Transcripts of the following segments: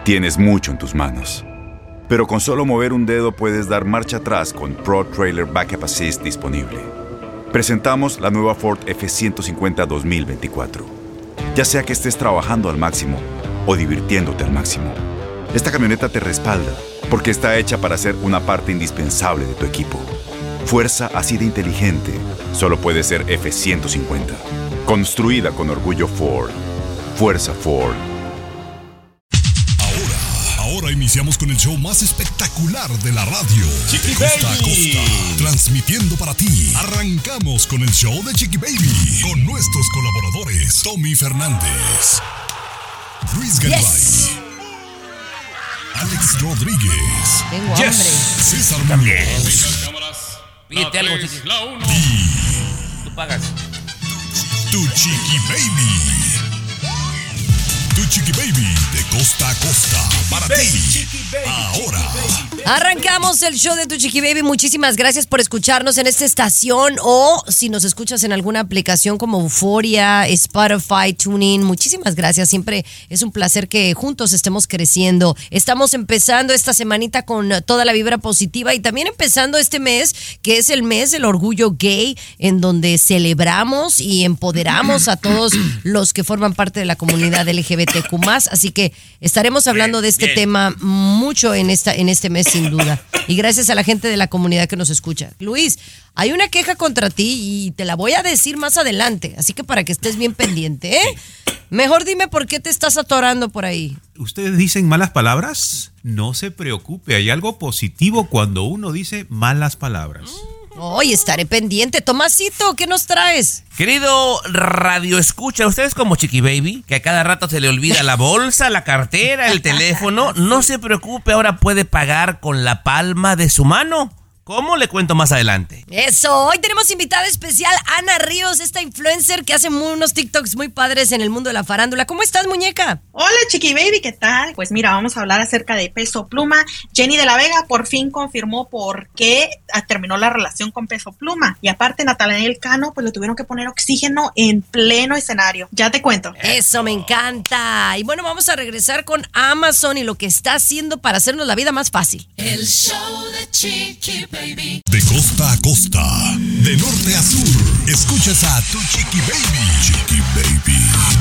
Tienes mucho en tus manos. Pero con solo mover un dedo puedes dar marcha atrás con Pro Trailer Backup Assist disponible. Presentamos la nueva Ford F-150 2024. Ya sea que estés trabajando al máximo o divirtiéndote al máximo, esta camioneta te respalda porque está hecha para ser una parte indispensable de tu equipo. Fuerza así de inteligente solo puede ser F-150. Construida con orgullo Ford. Fuerza Ford. Ahora iniciamos con el show más espectacular de la radio. Chiqui Costa a costa, transmitiendo para ti. Arrancamos con el show de Chiqui Baby, con nuestros colaboradores Tommy Fernández, Luis Garibay, Alex Rodríguez, Tengo hambre. César Muñoz. Pídete algo, Chiqui. Tú pagas. Tu Chiqui Baby. Tu Chiqui Baby de costa a costa para ti. Ahora Arrancamos el show de Tu Chiqui Baby. Muchísimas gracias por escucharnos en esta estación o si nos escuchas en alguna aplicación como Euforia, Spotify, TuneIn. Muchísimas gracias. Siempre es un placer que juntos estemos creciendo. Estamos empezando esta semanita con toda la vibra positiva y también empezando este mes que es el mes del orgullo gay, en donde celebramos y empoderamos a todos los que forman parte de la comunidad LGBTQ+. Así que estaremos hablando de este tema mucho en este mes, sin duda. Y gracias a la gente de la comunidad que nos escucha. Luis, hay una queja contra ti y te la voy a decir más adelante. Así que para que estés bien pendiente, ¿eh? Mejor dime por qué te estás atorando por ahí. ¿Ustedes dicen malas palabras? No se preocupe, hay algo positivo cuando uno dice malas palabras. Hoy estaré pendiente. Tomasito, ¿qué nos traes? Querido radio escucha, ustedes como Chiqui Baby, que a cada rato se le olvida la bolsa, la cartera, el teléfono, no se preocupe, ahora puede pagar con la palma de su mano. ¿Cómo? Le cuento más adelante. Eso, hoy tenemos invitada especial Ana Ríos, esta influencer que hace unos TikToks muy padres en el mundo de la farándula. ¿Cómo estás, muñeca? Hola, Chiqui Baby, ¿qué tal? Pues mira, vamos a hablar acerca de Peso Pluma. Jenny de la Vega por fin confirmó por qué terminó la relación con Peso Pluma. Y aparte, Natanael Cano, pues le tuvieron que poner oxígeno en pleno escenario. Ya te cuento. Eso, me encanta. Y bueno, vamos a regresar con Amazon y lo que está haciendo para hacernos la vida más fácil. El show de Chiqui Baby. de costa a costa, de norte a sur, escuchas a Tu Chiqui Baby. Chiqui Baby.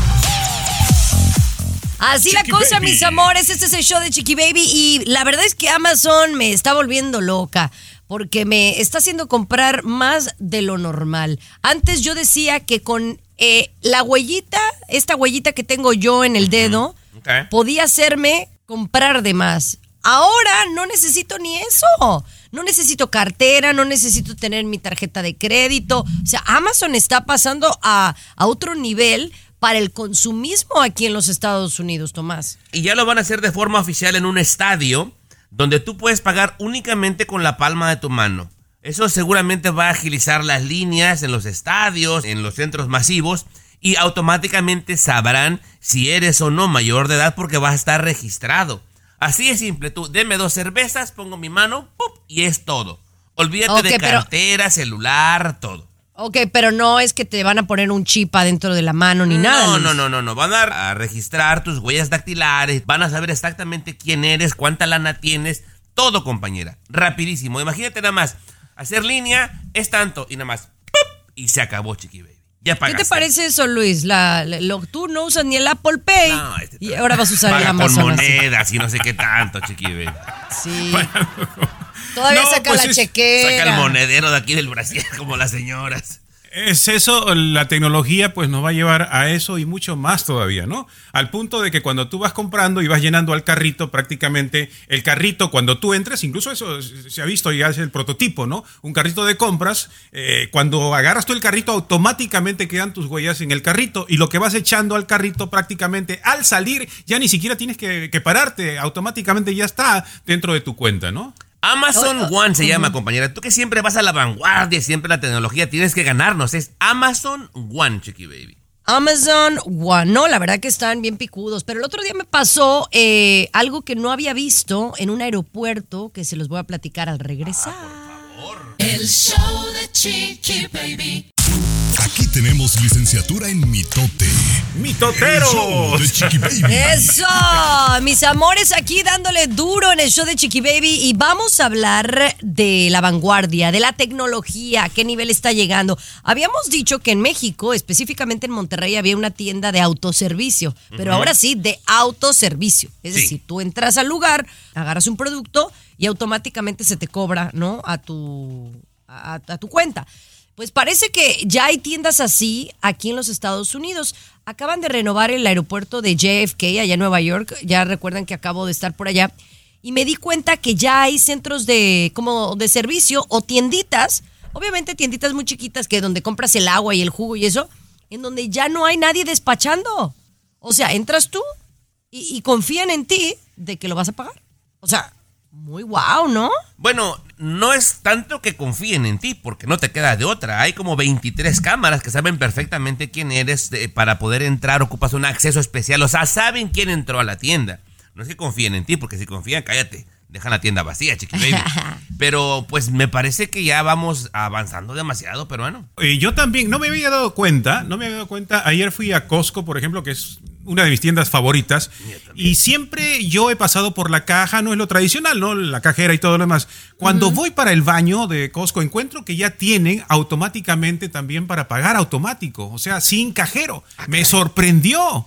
Así Chiqui la cosa, Baby. mis amores. Este es el show de Chiqui Baby y la verdad es que Amazon me está volviendo loca porque me está haciendo comprar más de lo normal. Antes yo decía que con la huellita, esta huellita que tengo yo en el dedo, podía hacerme comprar de más. Ahora no necesito ni eso. No necesito cartera, no necesito tener mi tarjeta de crédito. O sea, Amazon está pasando a otro nivel para el consumismo aquí en los Estados Unidos, Tomás. Y ya lo van a hacer de forma oficial en un estadio donde tú puedes pagar únicamente con la palma de tu mano. Eso seguramente va a agilizar las líneas en los estadios, en los centros masivos, y automáticamente sabrán si eres o no mayor de edad porque vas a estar registrado. Así es simple, tú deme 2 cervezas, pongo mi mano, ¡pup! Y es todo. Olvídate de cartera, celular, todo. Ok, pero no es que te van a poner un chip adentro de la mano ni nada. No. Van a registrar tus huellas dactilares, van a saber exactamente quién eres, cuánta lana tienes, todo, compañera. Rapidísimo. Imagínate nada más, hacer línea es tanto y nada más, ¡pup! Y se acabó, Chiqui Baby. Ya pagaste. ¿Qué te parece eso, Luis? Tú no usas ni el Apple Pay y ahora vas a usar el Amazon. Con monedas y no sé qué tanto, Chiqui Baby. Sí. Todavía saca la chequera. Saca el monedero de aquí del Brasil como las señoras. Es eso, la tecnología pues nos va a llevar a eso y mucho más todavía, ¿no? Al punto de que cuando tú vas comprando y vas llenando al carrito, prácticamente el carrito cuando tú entres, incluso eso se ha visto ya es el prototipo, ¿no? Un carrito de compras, cuando agarras tú el carrito automáticamente quedan tus huellas en el carrito y lo que vas echando al carrito prácticamente al salir ya ni siquiera tienes que pararte, automáticamente ya está dentro de tu cuenta, ¿no? Amazon One se llama, compañera. Tú que siempre vas a la vanguardia, siempre la tecnología, tienes que ganarnos. Es Amazon One, Chiqui Baby. Amazon One. No, la verdad que están bien picudos. Pero el otro día me pasó algo que no había visto en un aeropuerto que se los voy a platicar al regresar. Por favor. El show de Chiqui Baby. Aquí tenemos licenciatura en mitote. ¡Mitotero! El show de Chiqui Baby. ¡Eso! mis amores, aquí dándole duro en el show de Chiqui Baby y vamos a hablar de la vanguardia, de la tecnología, a qué nivel está llegando. Habíamos dicho que en México, específicamente en Monterrey, había una tienda de autoservicio, pero ahora sí, de autoservicio. Es decir, tú entras al lugar, agarras un producto y automáticamente se te cobra, ¿no? A tu cuenta. Pues parece que ya hay tiendas así aquí en los Estados Unidos. Acaban de renovar el aeropuerto de JFK allá en Nueva York. Ya recuerdan que acabo de estar por allá. Y me di cuenta que ya hay centros de servicio o tienditas. Obviamente tienditas muy chiquitas que donde compras el agua y el jugo y eso. En donde ya no hay nadie despachando. O sea, entras tú y confían en ti de que lo vas a pagar. O sea, muy guau, ¿no? Bueno, no es tanto que confíen en ti, porque no te queda de otra. Hay como 23 cámaras que saben perfectamente quién eres para poder entrar. Ocupas un acceso especial. O sea, saben quién entró a la tienda. No es que confíen en ti, porque si confían, cállate. Dejan la tienda vacía, Chiqui Baby. Pero pues me parece que ya vamos avanzando demasiado, peruano. Yo también, no me había dado cuenta. Ayer fui a Costco, por ejemplo, que es una de mis tiendas favoritas. Y siempre yo he pasado por la caja, no es lo tradicional, ¿no? La cajera y todo lo demás. Cuando voy para el baño de Costco, encuentro que ya tienen automáticamente también para pagar automático. O sea, sin cajero. Me sorprendió.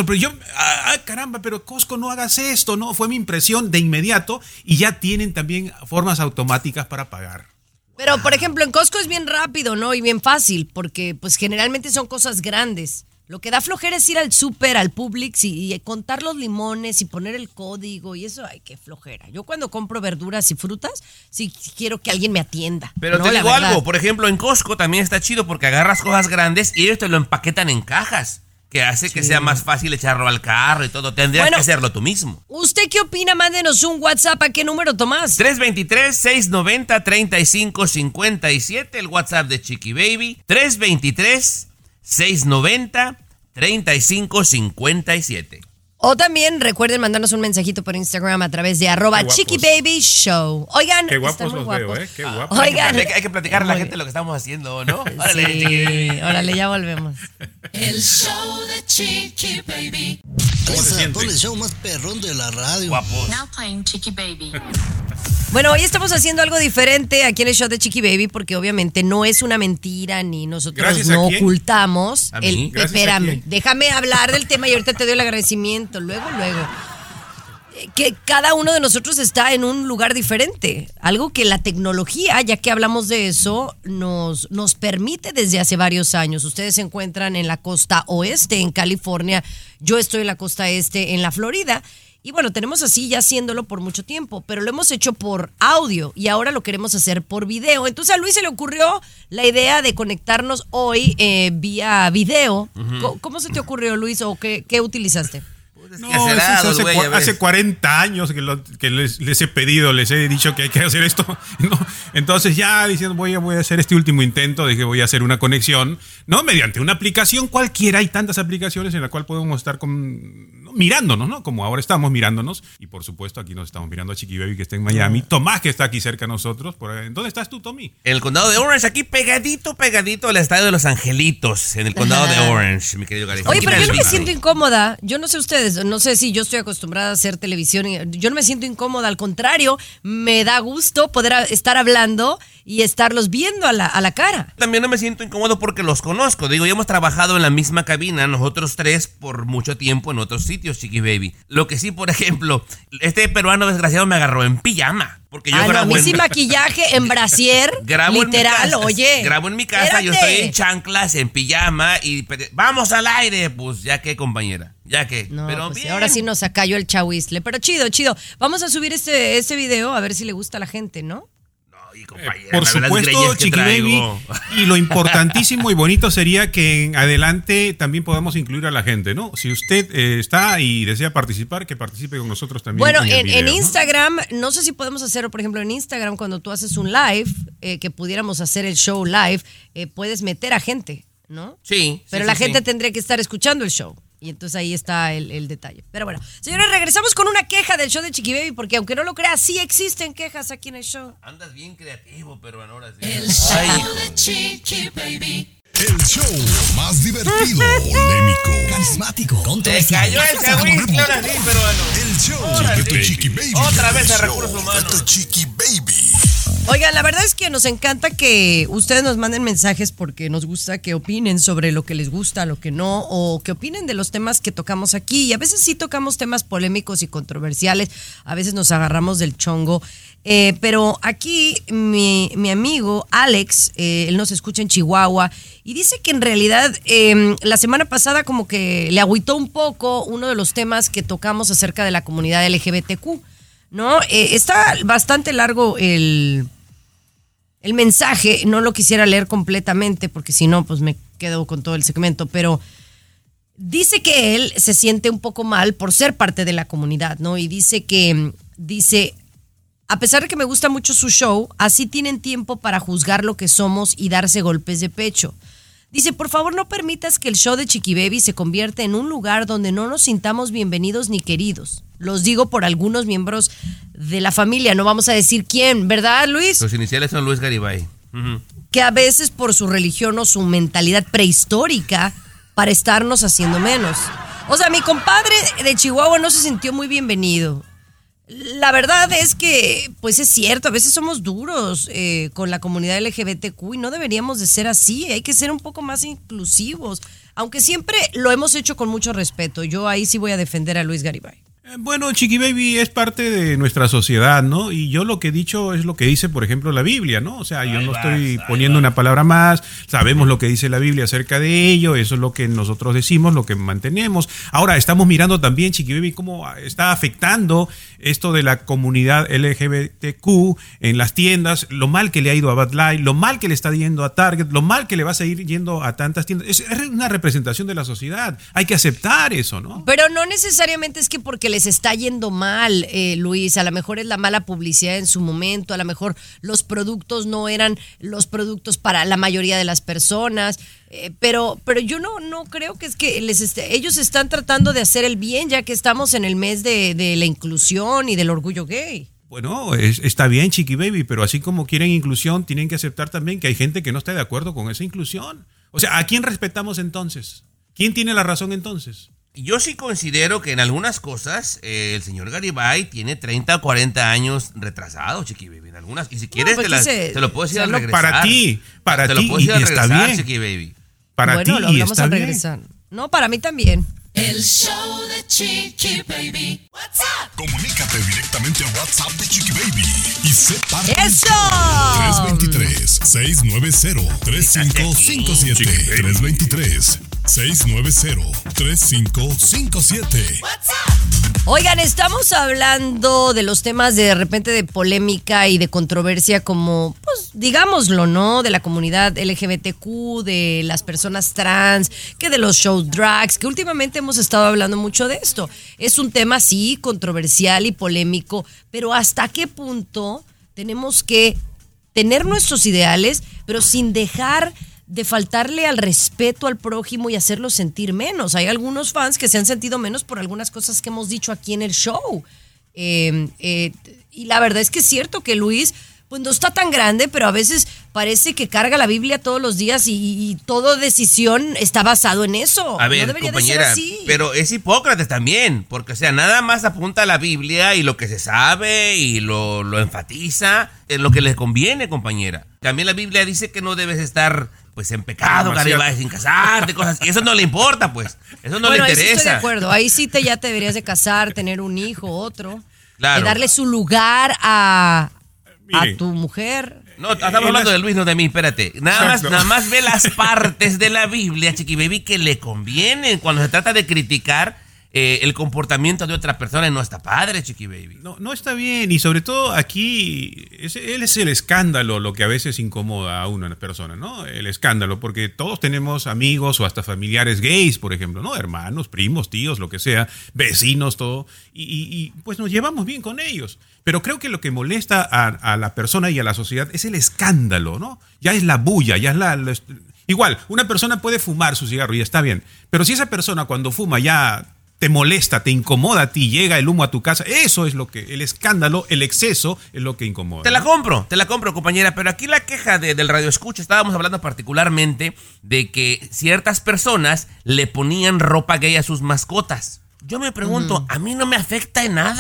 Caramba, pero Costco, no hagas esto, ¿no? Fue mi impresión de inmediato y ya tienen también formas automáticas para pagar. Pero, por ejemplo, en Costco es bien rápido, ¿no? Y bien fácil, porque pues generalmente son cosas grandes. Lo que da flojera es ir al súper, al Publix y contar los limones y poner el código y eso, ay, qué flojera. Yo cuando compro verduras y frutas, sí quiero que alguien me atienda. Pero no, te digo algo, por ejemplo, en Costco también está chido porque agarras cosas grandes y ellos te lo empaquetan en cajas, que hace que sea más fácil echarlo al carro y todo. Tendrías que hacerlo tú mismo. ¿Usted qué opina? Mándenos un WhatsApp. ¿A qué número, Tomás? 323-690-3557, el WhatsApp de Chiqui Baby. 323-690-3557. O también recuerden mandarnos un mensajito por Instagram a través de @ChiquiBabyShow. Oigan, qué guapos están muy los guapos. veo, Qué guapos. Oigan, Hay que platicar a la gente lo que estamos haciendo, ¿no? Sí, órale, ya volvemos. El show de Chiqui Baby. Todo el show más perrón de la radio. Guapos. Now playing Chiqui Baby. Bueno, hoy estamos haciendo algo diferente aquí en el show de Chiqui Baby porque obviamente no es una mentira ni nosotros no ocultamos. ¿A mí? Espérame, déjame hablar del tema y ahorita te doy el agradecimiento. Luego. Que cada uno de nosotros está en un lugar diferente. Algo que la tecnología, ya que hablamos de eso, nos permite desde hace varios años. Ustedes se encuentran en la costa oeste, en California. Yo estoy en la costa este, en la Florida. Y bueno, tenemos así ya haciéndolo por mucho tiempo, pero lo hemos hecho por audio y ahora lo queremos hacer por video. Entonces a Luis se le ocurrió la idea de conectarnos hoy vía video. ¿Cómo se te ocurrió, Luis, o qué utilizaste? No, hace 40 años que les he pedido, les he dicho que hay que hacer esto. No, entonces ya diciendo voy a hacer este último intento, dije voy a hacer una conexión, ¿no? Mediante una aplicación cualquiera. Hay tantas aplicaciones en la cual podemos estar mirándonos, ¿no? Como ahora estamos mirándonos. Y por supuesto aquí nos estamos mirando a Chiqui Baby que está en Miami. Tomás que está aquí cerca de nosotros. ¿Dónde estás tú, Tommy? En el condado de Orange, aquí pegadito al estadio de Los Angelitos, en el condado de Orange, mi querido Gary. Oye, pero yo no me siento incómoda. Yo no sé ustedes, no sé si yo estoy acostumbrada a hacer televisión. Yo no me siento incómoda, al contrario, me da gusto poder estar hablando y estarlos viendo a la cara. También no me siento incómodo porque los conozco. Digo, ya hemos trabajado en la misma cabina, nosotros tres, por mucho tiempo en otros sitios, Chiqui Baby. Lo que sí, por ejemplo, este peruano desgraciado me agarró en pijama. Porque yo grabo sin maquillaje, en brasier, literal, oye. Grabo en mi casa, espérate. Yo estoy en chanclas, en pijama y vamos al aire. Pues ya que, compañera, ya que. No, pero pues bien. Ahora sí nos acalló el chahuizle, pero chido. Vamos a subir este video a ver si le gusta a la gente, ¿no? Por supuesto, Chiqui Baby. Y lo importantísimo y bonito sería que en adelante también podamos incluir a la gente, ¿no? Si usted está y desea participar, que participe con nosotros también. Bueno, en video, Instagram, no sé si podemos hacerlo, por ejemplo, en Instagram, cuando tú haces un live, que pudiéramos hacer el show live, puedes meter a gente, ¿no? Sí. Pero la gente tendría que estar escuchando el show. Y entonces ahí está el detalle. Pero bueno, señores, regresamos con una queja del show de Chiqui Baby, porque aunque no lo creas, sí existen quejas aquí en el show. Andas bien creativo, pero ahora sí. El show de Chiqui Baby. El show más divertido, polémico, carismático, Te cayó el chahuizle ahora sí, peruano. El show The Chiqui Baby. Otra vez El de show recursos humanos. de The Chiqui Baby. Oigan, la verdad es que nos encanta que ustedes nos manden mensajes porque nos gusta que opinen sobre lo que les gusta, lo que no, o que opinen de los temas que tocamos aquí. Y a veces sí tocamos temas polémicos y controversiales, a veces nos agarramos del chongo. Pero aquí mi amigo Alex, él nos escucha en Chihuahua y dice que en realidad la semana pasada como que le agüitó un poco uno de los temas que tocamos acerca de la comunidad LGBTQ. ¿No? Está bastante largo el mensaje, no lo quisiera leer completamente porque si no, pues me quedo con todo el segmento, pero dice que él se siente un poco mal por ser parte de la comunidad, ¿no? Y dice, a pesar de que me gusta mucho su show, así tienen tiempo para juzgar lo que somos y darse golpes de pecho. Dice, por favor, no permitas que el show de Chiqui Baby se convierta en un lugar donde no nos sintamos bienvenidos ni queridos. Los digo por algunos miembros de la familia, no vamos a decir quién, ¿verdad, Luis? Sus iniciales son Luis Garibay. Que a veces por su religión o su mentalidad prehistórica para estarnos haciendo menos. O sea, mi compadre de Chihuahua no se sintió muy bienvenido. La verdad es que, pues es cierto, a veces somos duros con la comunidad LGBTQ y no deberíamos de ser así, hay que ser un poco más inclusivos, aunque siempre lo hemos hecho con mucho respeto. Yo ahí sí voy a defender a Luis Garibay. Bueno, Chiqui Baby es parte de nuestra sociedad, ¿no? Y yo lo que he dicho es lo que dice, por ejemplo, la Biblia, ¿no? O sea, yo no estoy poniendo una palabra más, sabemos lo que dice la Biblia acerca de ello, eso es lo que nosotros decimos, lo que mantenemos. Ahora, estamos mirando también, Chiqui Baby, cómo está afectando esto de la comunidad LGBTQ en las tiendas, lo mal que le ha ido a Bud Light, lo mal que le está yendo a Target, lo mal que le va a seguir yendo a tantas tiendas. Es una representación de la sociedad, hay que aceptar eso, ¿no? Pero no necesariamente es que porque les está yendo mal, Luis, a lo mejor es la mala publicidad en su momento, a lo mejor los productos no eran los productos para la mayoría de las personas, pero yo no creo que es que ellos están tratando de hacer el bien, ya que estamos en el mes de la inclusión y del orgullo gay. Bueno, está bien, Chiqui Baby, pero así como quieren inclusión, tienen que aceptar también que hay gente que no está de acuerdo con esa inclusión. O sea, ¿a quién respetamos entonces? ¿Quién tiene la razón entonces? Yo sí considero que en algunas cosas el señor Garibay tiene 30 o 40 años retrasado, Chiqui Baby. En algunas, y si quieres te lo puedo decir al regresar. Para ti, te lo puedo decir al regresar, está bien. Chiqui Baby. Para ti, lo hablamos está al bien. regresar. No, para mí también. El show de Chiqui Baby. What's up? Comunícate directamente a WhatsApp de Chiqui Baby y sé parte del ¡Eso! show. 323-690-3557. 323-690-3557. Oigan, estamos hablando de los temas de repente de polémica y de controversia como, pues digámoslo, ¿no? De la comunidad LGBTQ, de las personas trans, que de los show drags, que últimamente hemos estado hablando mucho de esto. Es un tema, sí, controversial y polémico, pero ¿hasta qué punto tenemos que tener nuestros ideales, pero sin dejar de faltarle al respeto al prójimo y hacerlo sentir menos? Hay algunos fans que se han sentido menos por algunas cosas que hemos dicho aquí en el show. Y la verdad es que es cierto que Luis, pues no está tan grande, pero a veces parece que carga la Biblia todos los días y toda decisión está basado en eso. A ver, no debería compañera, de ser así. pero es Hipócrates también, porque o sea, nada más apunta a la Biblia y lo que se sabe y lo enfatiza en lo que les conviene, compañera. También la Biblia dice que no debes estar pues en pecado, Garibay, sin casarte, cosas así. Eso no le importa, pues. Eso no le interesa. Ahí sí estoy de acuerdo. Ahí sí ya te deberías de casar, tener un hijo, otro. Claro. Darle su lugar a tu mujer. No, estamos hablando de Luis, no de mí, espérate. Nada más ve las partes de la Biblia, Chiqui Baby, que le convienen cuando se trata de criticar el comportamiento de otra persona y no está padre, Chiqui Baby. No está bien, y sobre todo aquí, él es el escándalo lo que a veces incomoda a una persona, ¿no? El escándalo, porque todos tenemos amigos o hasta familiares gays, por ejemplo, ¿no? Hermanos, primos, tíos, lo que sea, vecinos, todo, y pues nos llevamos bien con ellos. Pero creo que lo que molesta a la persona y a la sociedad es el escándalo, ¿no? Ya es la bulla, ya es igual, una persona puede fumar su cigarro y está bien, pero si esa persona cuando fuma ya te molesta, te incomoda a ti, llega el humo a tu casa, eso es lo que, el escándalo, el exceso es lo que incomoda. Te la compro, compañera, pero aquí la queja del radio escucha, estábamos hablando particularmente de que ciertas personas le ponían ropa gay a sus mascotas. Yo me pregunto, a mí no me afecta en nada.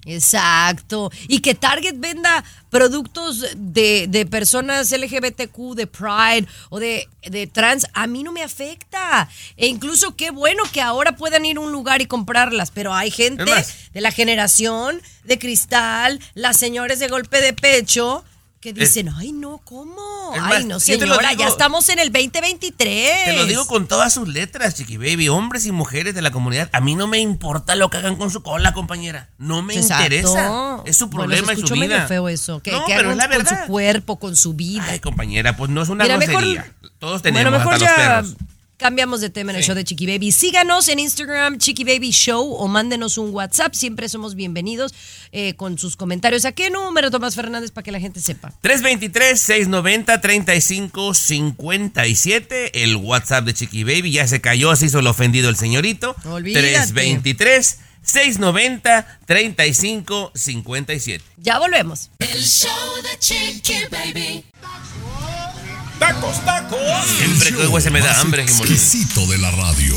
Exacto. Y que Target venda productos de personas LGBTQ, de Pride o de trans, a mí no me afecta. E incluso qué bueno que ahora puedan ir a un lugar y comprarlas, pero hay gente de la generación de cristal, las señores de golpe de pecho, que dicen, ay no, ¿cómo? Ay no, señora, ya estamos en el 2023. Te lo digo con todas sus letras, Chiqui Baby, hombres y mujeres de la comunidad. A mí no me importa lo que hagan con su cola, compañera. No me interesa. Es su problema y su vida. Medio feo eso. Que pero hagan con su cuerpo, con su vida. Ay, compañera, pues no es una grosería. Todos tenemos mejor hasta los perros. Cambiamos de tema en el show de Chiqui Baby. Síganos en Instagram, Chiqui Baby Show, o mándenos un WhatsApp. Siempre somos bienvenidos con sus comentarios. ¿A qué número, Tomás Fernández, para que la gente sepa? 323-690-3557. El WhatsApp de Chiqui Baby. Ya se cayó, se hizo el ofendido el señorito. Olvídate. 323-690-3557. Ya volvemos. El show de Chiqui Baby. ¡Tacos! Siempre que se me da hambre, exquisito de la radio.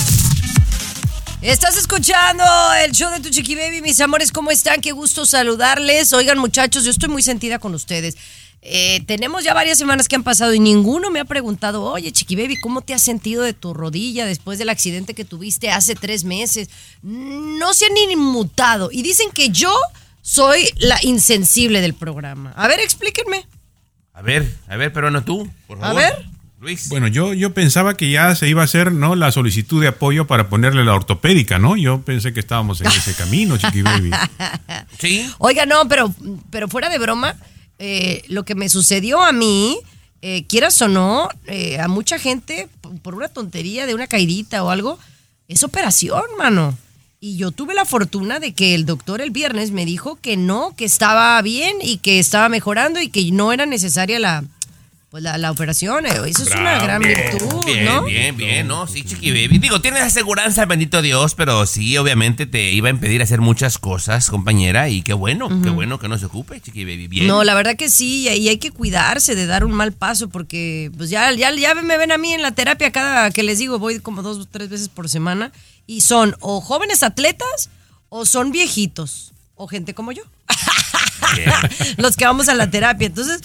Estás escuchando el show de tu Chiqui Baby, mis amores, ¿cómo están? Qué gusto saludarles. Oigan, muchachos, yo estoy muy sentida con ustedes. Tenemos ya varias semanas que han pasado y ninguno me ha preguntado, oye, Chiqui Baby, ¿cómo te has sentido de tu rodilla después del accidente que tuviste hace 3 meses? No se han ni inmutado y dicen que yo soy la insensible del programa. A ver, explíquenme. A ver, pero no tú, por favor. A ver. Luis. Bueno, yo pensaba que ya se iba a hacer, ¿no?, la solicitud de apoyo para ponerle la ortopédica, ¿no? Yo pensé que estábamos en ese camino, Chiqui Baby. Sí. Oiga, no, pero fuera de broma, lo que me sucedió a mí, quieras o no, a mucha gente, por una tontería de una caidita o algo, es operación, mano. Y yo tuve la fortuna de que el doctor el viernes me dijo que no, que estaba bien y que estaba mejorando y que no era necesaria la operación. Eso es una gran virtud, ¿no? Bien, ¿no? Sí, Chiqui Baby. Digo, tienes aseguranza, bendito Dios, pero sí, obviamente te iba a impedir hacer muchas cosas, compañera, y qué bueno que no se ocupe, Chiqui Baby. Bien. No, la verdad que sí, y hay que cuidarse de dar un mal paso, porque pues ya me ven a mí en la terapia cada que les digo, voy como 2 o 3 veces por semana, y son o jóvenes atletas o son viejitos, o gente como yo. Los que vamos a la terapia. Entonces,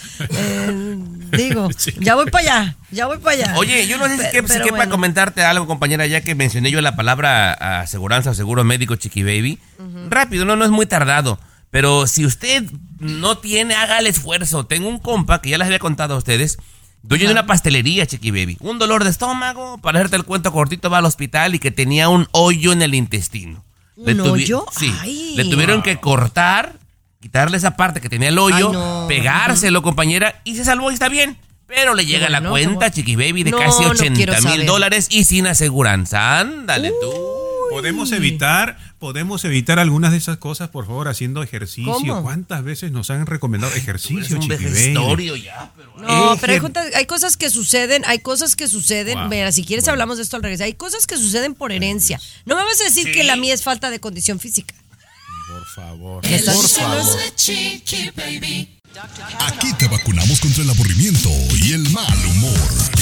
digo, sí. ya voy para allá. Oye, yo no sé si quepa bueno. Comentarte algo, compañera, ya que mencioné yo la palabra aseguranza o seguro médico, Chiqui Baby. Rápido, no es muy tardado. Pero si usted no tiene, haga el esfuerzo. Tengo un compa que ya les había contado a ustedes, dueño de una pastelería, Chiqui Baby. Un dolor de estómago, para hacerte el cuento cortito, va al hospital y que tenía un hoyo en el intestino. ¿Un hoyo? Sí. Ay. Le tuvieron que cortar, quitarle esa parte que tenía el hoyo, pegárselo, compañera, y se salvó y está bien. Pero le llega la cuenta, Chiqui Baby, de casi $80,000 y sin aseguranza. Ándale tú. ¿Podemos evitar algunas de esas cosas, por favor, haciendo ejercicio? ¿Cómo? ¿Cuántas veces nos han recomendado ejercicio, Chiqui Baby? Ya, pero... No, pero hay cosas que suceden. Wow. Mira, si quieres hablamos de esto al regresar. Hay cosas que suceden por herencia. No me vas a decir que la mía es falta de condición física. Por favor. El show de Chiqui Baby. Aquí te vacunamos contra el aburrimiento y el mal humor.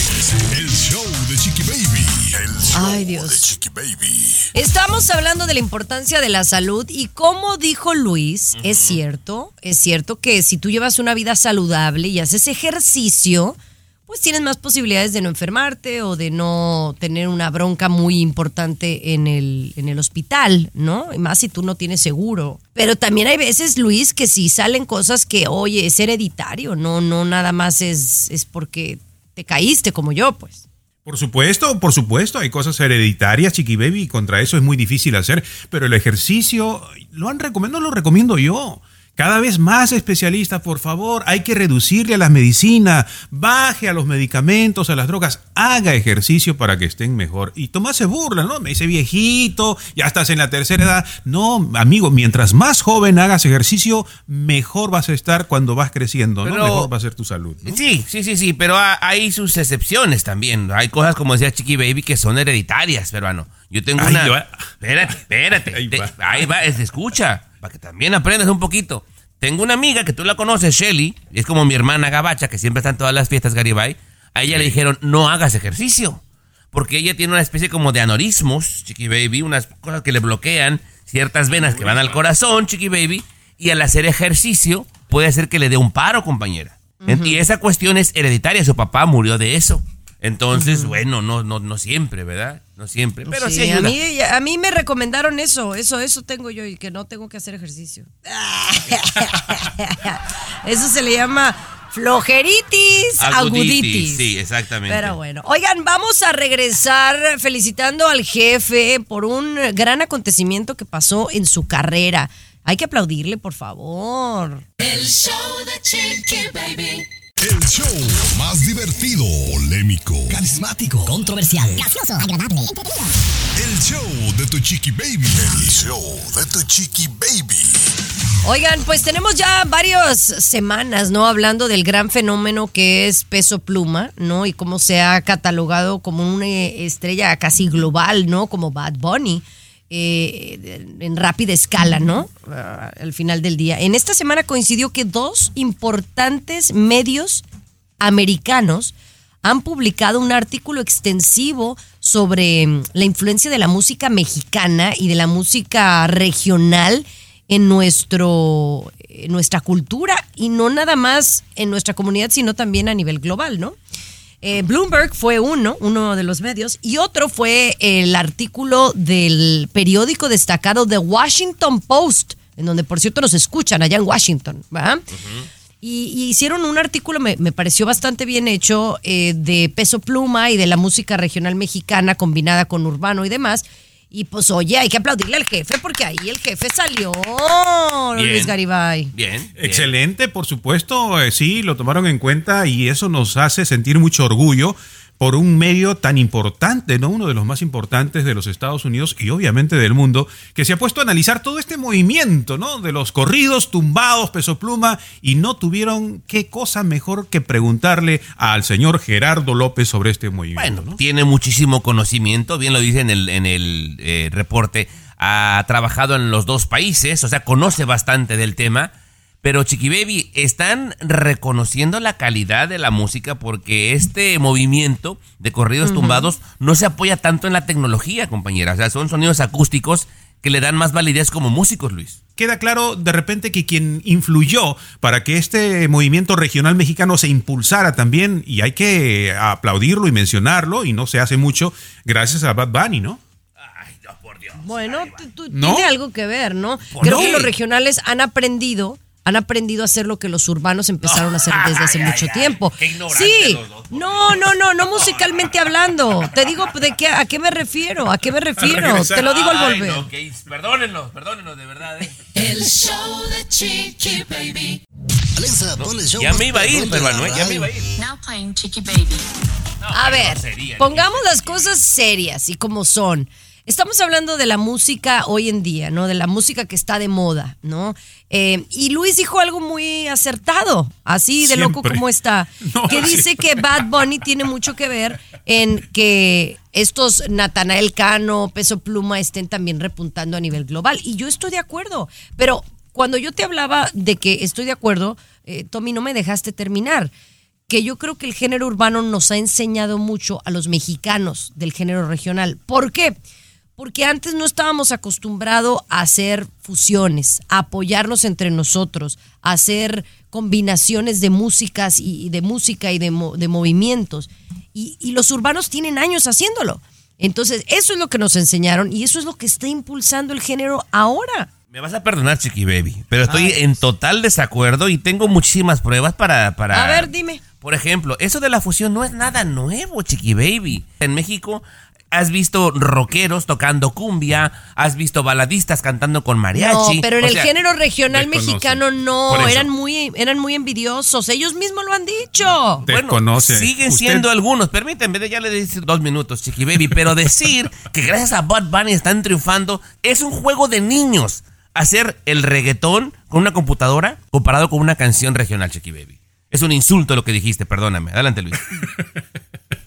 El show de Chiqui Baby. El show Ay, Dios. de Chiqui Baby. Estamos hablando de la importancia de la salud y como dijo Luis, es cierto que si tú llevas una vida saludable y haces ejercicio, pues tienes más posibilidades de no enfermarte o de no tener una bronca muy importante en el hospital, ¿no? Y más si tú no tienes seguro. Pero también hay veces, Luis, que sí salen cosas que, oye, es hereditario, no nada más es porque te caíste como yo, pues. Por supuesto, hay cosas hereditarias, Chiqui Baby, y contra eso es muy difícil hacer, pero el ejercicio, no lo recomiendo yo. Cada vez más especialistas, por favor, hay que reducirle a las medicinas, baje a los medicamentos, a las drogas, haga ejercicio para que estén mejor. Y Tomás se burla, ¿no? Me dice, viejito, ya estás en la tercera edad. No, amigo, mientras más joven hagas ejercicio, mejor vas a estar cuando vas creciendo, ¿no? Mejor va a ser tu salud, ¿no? Sí, pero hay sus excepciones también. Hay cosas, como decía Chiqui Baby, que son hereditarias, peruano. Yo tengo Espérate. Ahí va, escucha. Para que también aprendas un poquito. Tengo una amiga que tú la conoces, Shelly, es como mi hermana gabacha, que siempre está en todas las fiestas Garibay. A ella le dijeron, no hagas ejercicio, porque ella tiene una especie como de aneurismos, Chiqui Baby, unas cosas que le bloquean ciertas venas que van al corazón, Chiqui Baby, y al hacer ejercicio puede hacer que le dé un paro, compañera. Y esa cuestión es hereditaria, su papá murió de eso. Entonces, bueno, no siempre, ¿verdad? No siempre, pero sí ayuda. A mí me recomendaron eso tengo yo y que no tengo que hacer ejercicio. Eso se le llama flojeritis aguditis. Sí, exactamente. Pero bueno, oigan, vamos a regresar felicitando al jefe por un gran acontecimiento que pasó en su carrera. Hay que aplaudirle, por favor. El show de Chiqui Baby. El show más divertido, polémico, Carismático, controversial, gracioso, agradable, entretenido. el show de tu Chiqui Baby. El show de tu Chiqui Baby. Oigan, pues tenemos ya varias semanas, ¿no? Hablando del gran fenómeno que es Peso Pluma, ¿no? Y cómo se ha catalogado como una estrella casi global, ¿no? Como Bad Bunny. En rápida escala, ¿no? Al final del día. En esta semana coincidió que 2 importantes medios americanos han publicado un artículo extensivo sobre la influencia de la música mexicana y de la música regional en nuestra cultura, y no nada más en nuestra comunidad, sino también a nivel global, ¿no? Bloomberg fue uno de los medios, y otro fue el artículo del periódico destacado The Washington Post, en donde por cierto nos escuchan allá en Washington, ¿verdad? Y hicieron un artículo, me pareció bastante bien hecho, de Peso Pluma y de la música regional mexicana combinada con urbano y demás. Y pues oye, hay que aplaudirle al jefe, porque ahí el jefe salió, Luis Garibay. Bien. Excelente, por supuesto, sí, lo tomaron en cuenta y eso nos hace sentir mucho orgullo por un medio tan importante, ¿no? Uno de los más importantes de los Estados Unidos y obviamente del mundo, que se ha puesto a analizar todo este movimiento, ¿no? De los corridos tumbados, Peso Pluma, y no tuvieron qué cosa mejor que preguntarle al señor Gerardo López sobre este movimiento. Bueno, ¿no? tiene muchísimo conocimiento, bien lo dice en el reporte, ha trabajado en los 2 países, o sea, conoce bastante del tema. Pero Chiqui Baby, están reconociendo la calidad de la música porque este movimiento de corridos tumbados no se apoya tanto en la tecnología, compañera. O sea, son sonidos acústicos que le dan más validez como músicos, Luis. Queda claro de repente que quien influyó para que este movimiento regional mexicano se impulsara también, y hay que aplaudirlo y mencionarlo, y no se hace mucho, gracias a Bad Bunny, ¿no? Ay, Dios, por Dios. Bueno, ¿no? tiene algo que ver, ¿no? ¿Por Creo qué? que los regionales han aprendido a hacer lo que los urbanos empezaron a hacer desde hace mucho tiempo. Qué ignorantes Sí, los dos, por no musicalmente hablando. Te digo a qué me refiero, te lo digo al volver. No, perdónenos, de verdad. El show de Chiqui Baby. Alexa, pon el show Ya más me iba a ir, perrón de pero la ya me iba a radio. ir. Now playing Chiqui Baby. A ver, pongamos las cosas serias y como son. Estamos hablando de la música hoy en día, ¿no? De la música que está de moda, ¿no? Y Luis dijo algo muy acertado, así de loco Siempre. como está, No, que dice que Bad Bunny tiene mucho que ver en que estos Natanael Cano, Peso Pluma estén también repuntando a nivel global. Y yo estoy de acuerdo, pero cuando yo te hablaba de que estoy de acuerdo, Tommy, no me dejaste terminar. Que yo creo que el género urbano nos ha enseñado mucho a los mexicanos del género regional. ¿Por qué? Porque antes no estábamos acostumbrados a hacer fusiones, a apoyarnos entre nosotros, a hacer combinaciones de músicas y de música y de movimientos. Y los urbanos tienen años haciéndolo. Entonces, eso es lo que nos enseñaron y eso es lo que está impulsando el género ahora. Me vas a perdonar, Chiqui Baby, pero estoy en total desacuerdo y tengo muchísimas pruebas para... A ver, dime. Por ejemplo, eso de la fusión no es nada nuevo, Chiqui Baby. En México has visto rockeros tocando cumbia, has visto baladistas cantando con mariachi. No, pero en O el sea, género regional desconocen. mexicano no, Por eso. eran muy envidiosos. Ellos mismos lo han dicho. Desconoce. Siguen Usted- siendo algunos. Permítanme, ya le dije 2 minutos, Chiqui Baby, pero decir que gracias a Bad Bunny están triunfando es un juego de niños. Hacer el reggaetón con una computadora comparado con una canción regional, Chiqui Baby. Es un insulto lo que dijiste, perdóname. Adelante, Luis.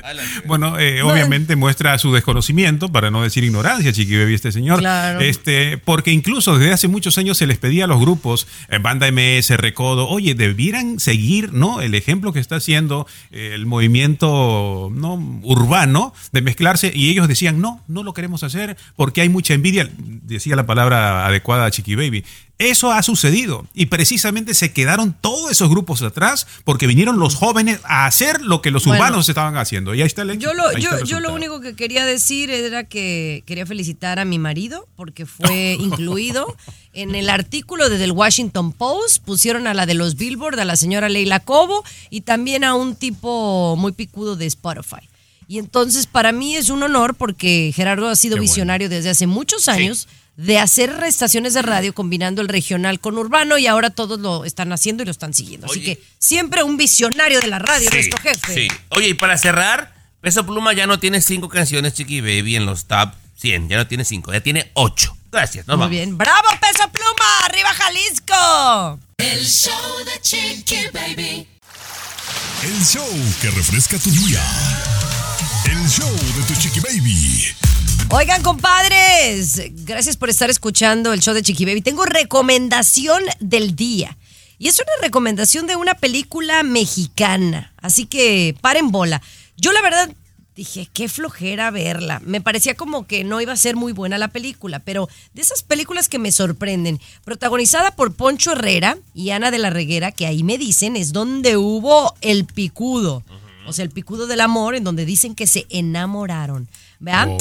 Bueno, obviamente muestra su desconocimiento, para no decir ignorancia, Chiqui Baby, este señor. Claro. Porque incluso desde hace muchos años se les pedía a los grupos, Banda MS, Recodo, oye, debieran seguir, ¿no?, el ejemplo que está haciendo el movimiento, ¿no?, urbano, de mezclarse, y ellos decían, no lo queremos hacer porque hay mucha envidia, decía la palabra adecuada a Chiqui Baby. Eso ha sucedido y precisamente se quedaron todos esos grupos atrás porque vinieron los jóvenes a hacer lo que los urbanos estaban haciendo. Y ahí está el éxito. Yo lo único que quería decir era que quería felicitar a mi marido porque fue incluido en el artículo de del Washington Post. Pusieron a la de los Billboard, a la señora Leila Cobo y también a un tipo muy picudo de Spotify. Y entonces para mí es un honor porque Gerardo ha sido visionario desde hace muchos años. Sí. De hacer estaciones de radio combinando el regional con urbano y ahora todos lo están haciendo y lo están siguiendo. Así que siempre un visionario de la radio, nuestro jefe. Sí. Oye, y para cerrar, Peso Pluma ya no tiene 5 canciones, Chiqui Baby, en los top 100. Ya no tiene 5, ya tiene 8. Gracias, nos vamos. Muy bien. ¡Bravo, Peso Pluma! ¡Arriba, Jalisco! El show de Chiqui Baby. El show que refresca tu día. El show de tu Chiqui Baby. Oigan, compadres, gracias por estar escuchando el show de Chiqui Baby. Tengo recomendación del día. Y es una recomendación de una película mexicana. Así que paren bola. Yo la verdad dije, qué flojera verla. Me parecía como que no iba a ser muy buena la película. Pero de esas películas que me sorprenden. Protagonizada por Poncho Herrera y Ana de la Reguera, que ahí me dicen es donde hubo el picudo. O sea, el picudo del amor, en donde dicen que se enamoraron. ¿Vean?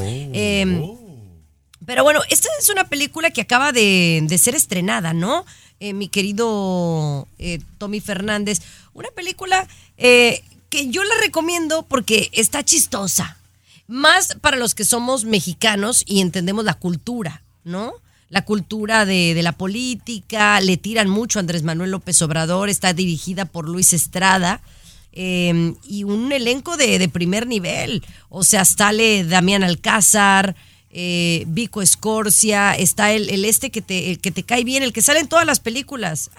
Pero bueno, esta es una película que acaba de ser estrenada, ¿no? Mi querido Tommy Fernández. Una película que yo la recomiendo porque está chistosa. Más para los que somos mexicanos y entendemos la cultura, ¿no? La cultura de la política. Le tiran mucho a Andrés Manuel López Obrador. Está dirigida por Luis Estrada. Y un elenco de primer nivel. O sea, sale Damián Alcázar, Vico Escorcia, está el que te cae bien, el que sale en todas las películas.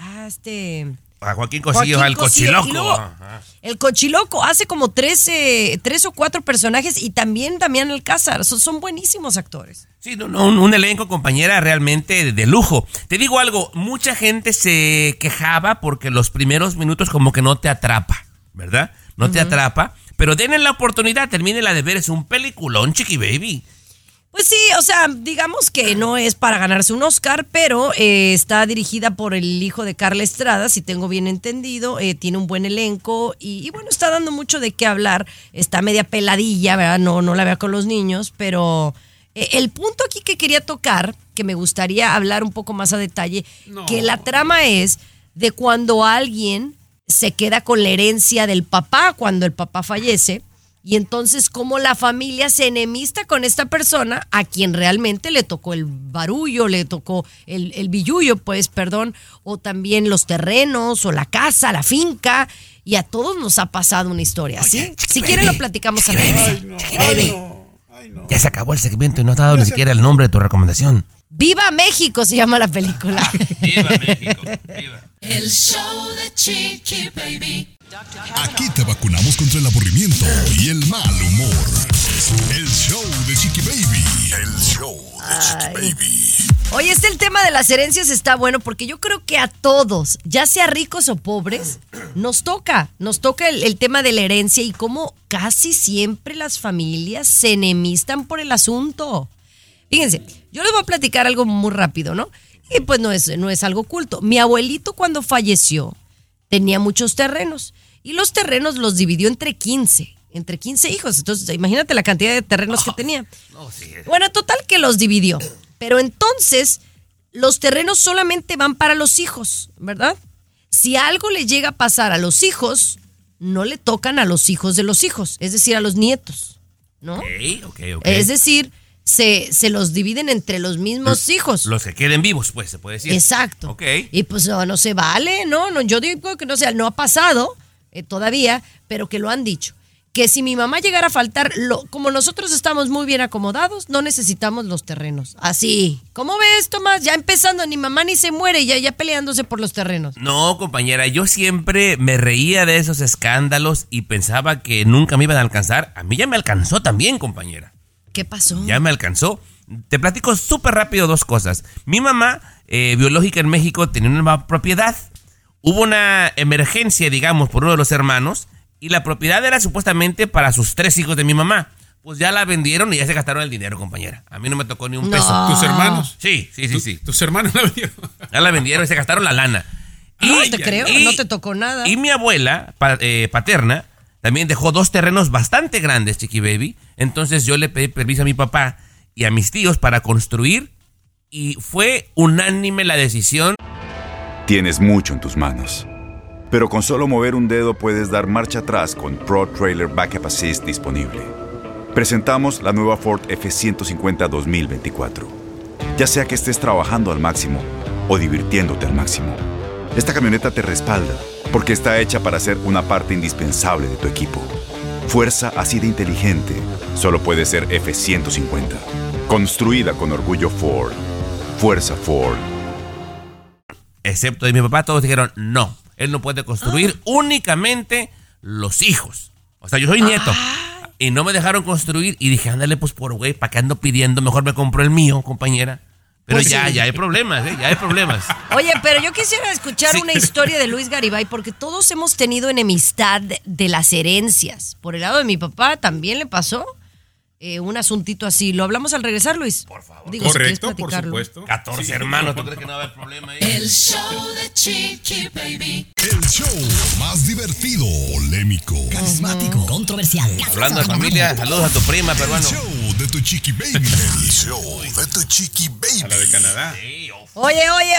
A Joaquín Cosío, al Cochiloco. Luego, el Cochiloco hace como 3 o 4 personajes y también Damián Alcázar. Son buenísimos actores. Sí, un elenco, compañera, realmente de lujo. Te digo algo, mucha gente se quejaba porque los primeros minutos como que no te atrapa, ¿verdad? No te atrapa, pero denle la oportunidad, termínela de ver, es un peliculón, Chiqui Baby. Pues sí, o sea, digamos que no es para ganarse un Oscar, pero está dirigida por el hijo de Carla Estrada, si tengo bien entendido, tiene un buen elenco y bueno, está dando mucho de qué hablar, está media peladilla, ¿verdad? No la veo con los niños, pero el punto aquí que quería tocar, que me gustaría hablar un poco más a detalle, que la trama es de cuando alguien se queda con la herencia del papá cuando el papá fallece y entonces cómo la familia se enemista con esta persona a quien realmente le tocó el barullo, le tocó el billullo, pues, perdón, o también los terrenos o la casa, la finca, y a todos nos ha pasado una historia, ¿sí? Oye, si quieren lo platicamos a la vez. Ya se acabó el segmento y no te ha dado ni siquiera el nombre de tu recomendación. ¡Viva México! Se llama la película. ¡Viva México! ¡Viva! El show de Chiqui Baby. Aquí te vacunamos contra el aburrimiento y el mal humor. El show de Chiqui Baby. El show de Chiqui Baby. Oye, el tema de las herencias está bueno porque yo creo que a todos, ya sea ricos o pobres, nos toca el tema de la herencia y cómo casi siempre las familias se enemistan por el asunto. Fíjense, yo les voy a platicar algo muy rápido, ¿no? Y pues no es algo oculto. Mi abuelito cuando falleció tenía muchos terrenos y los terrenos los dividió entre 15 hijos. Entonces, imagínate la cantidad de terrenos que tenía. Bueno, total que los dividió. Pero entonces, los terrenos solamente van para los hijos, ¿verdad? Si algo le llega a pasar a los hijos, no le tocan a los hijos de los hijos, es decir, a los nietos, ¿no? Ok. Es decir, se los dividen entre los mismos hijos. Los que queden vivos, pues, se puede decir. Exacto. Ok. Y pues no se vale, no, yo digo que no ha pasado todavía, pero que lo han dicho. que si mi mamá llegara a faltar, como nosotros estamos muy bien acomodados, no necesitamos los terrenos. Así. ¿Cómo ves, Tomás? Ya empezando, ni mamá ni se muere, ya peleándose por los terrenos. No, compañera, yo siempre me reía de esos escándalos y pensaba que nunca me iban a alcanzar. A mí ya me alcanzó también, compañera. ¿Qué pasó? Ya me alcanzó. Te platico súper rápido dos cosas. Mi mamá, biológica en México, tenía una propiedad. Hubo una emergencia, digamos, por uno de los hermanos. Y la propiedad era supuestamente para sus 3 hijos de mi mamá. Pues ya la vendieron y ya se gastaron el dinero, compañera. A mí no me tocó ni un peso. ¿Tus hermanos? Sí. ¿Tus hermanos la vendieron? Ya la vendieron y se gastaron la lana. No te creo, no te tocó nada. Y mi abuela paterna también dejó 2 terrenos bastante grandes, Chiqui Baby. Entonces yo le pedí permiso a mi papá y a mis tíos para construir. Y fue unánime la decisión. Tienes mucho en tus manos. Pero con solo mover un dedo puedes dar marcha atrás con Pro Trailer Backup Assist disponible. Presentamos la nueva Ford F-150 2024. Ya sea que estés trabajando al máximo o divirtiéndote al máximo, esta camioneta te respalda porque está hecha para ser una parte indispensable de tu equipo. Fuerza así de inteligente solo puede ser F-150. Construida con orgullo Ford. Fuerza Ford. Excepto de mi papá, todos dijeron no. Él no puede construir, únicamente los hijos. O sea, yo soy nieto. Y no me dejaron construir. Y dije, ándale, pues por güey, ¿para qué ando pidiendo? Mejor me compro el mío, compañera. Pero pues ya sí. hay problemas, ya hay problemas. Oye, pero yo quisiera escuchar una historia de Luis Garibay, porque todos hemos tenido enemistad de las herencias. Por el lado de mi papá también le pasó un asuntito así. ¿Lo hablamos al regresar, Luis? Por favor. Digo, Correcto, si por supuesto. 14 hermanos, ¿tú crees que no va a haber problema ahí? El show de Chiqui Baby. El show más divertido, polémico, Carismático, controversial. Hablando de familia, saludos a tu prima, el peruano. show de tu Chiqui Baby. El show de tu Chiqui Baby. A la de Canadá. Oye,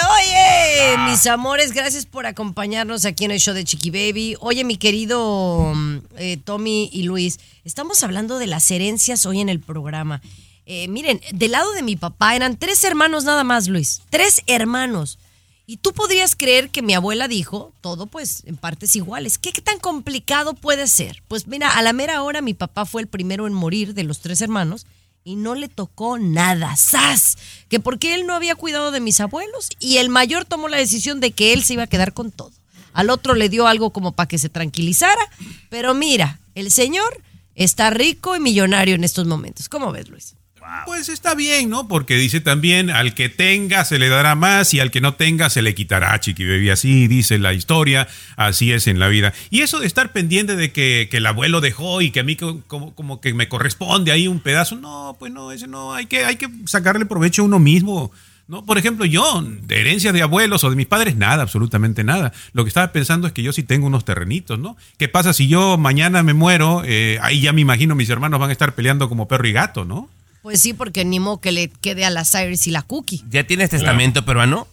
mis amores, gracias por acompañarnos aquí en el show de Chiqui Baby. Oye, mi querido Tommy y Luis, estamos hablando de las herencias hoy en el programa. Miren, del lado de mi papá eran 3 hermanos nada más, Luis. 3 hermanos. Y tú podrías creer que mi abuela dijo todo pues en partes iguales. ¿Qué tan complicado puede ser? Pues mira, a la mera hora mi papá fue el primero en morir de los 3 hermanos y no le tocó nada. ¡Sas! Que porque él no había cuidado de mis abuelos y el mayor tomó la decisión de que él se iba a quedar con todo. Al otro le dio algo como para que se tranquilizara, pero mira, el señor está rico y millonario en estos momentos. ¿Cómo ves, Luis? Pues está bien, ¿no? Porque dice también, al que tenga se le dará más y al que no tenga se le quitará, Chiqui Baby. Así dice la historia, así es en la vida. Y eso de estar pendiente de que el abuelo dejó y que a mí como que me corresponde ahí un pedazo, no, pues no, ese no, hay que sacarle provecho a uno mismo. No, por ejemplo, yo, de herencias de abuelos o de mis padres, nada, absolutamente nada. Lo que estaba pensando es que yo sí tengo unos terrenitos, ¿no? ¿Qué pasa si yo mañana me muero? Ahí ya me imagino mis hermanos van a estar peleando como perro y gato, ¿no? Pues sí, porque ni modo que le quede a la Cyrus y la Cookie. ¿Ya tienes testamento peruano?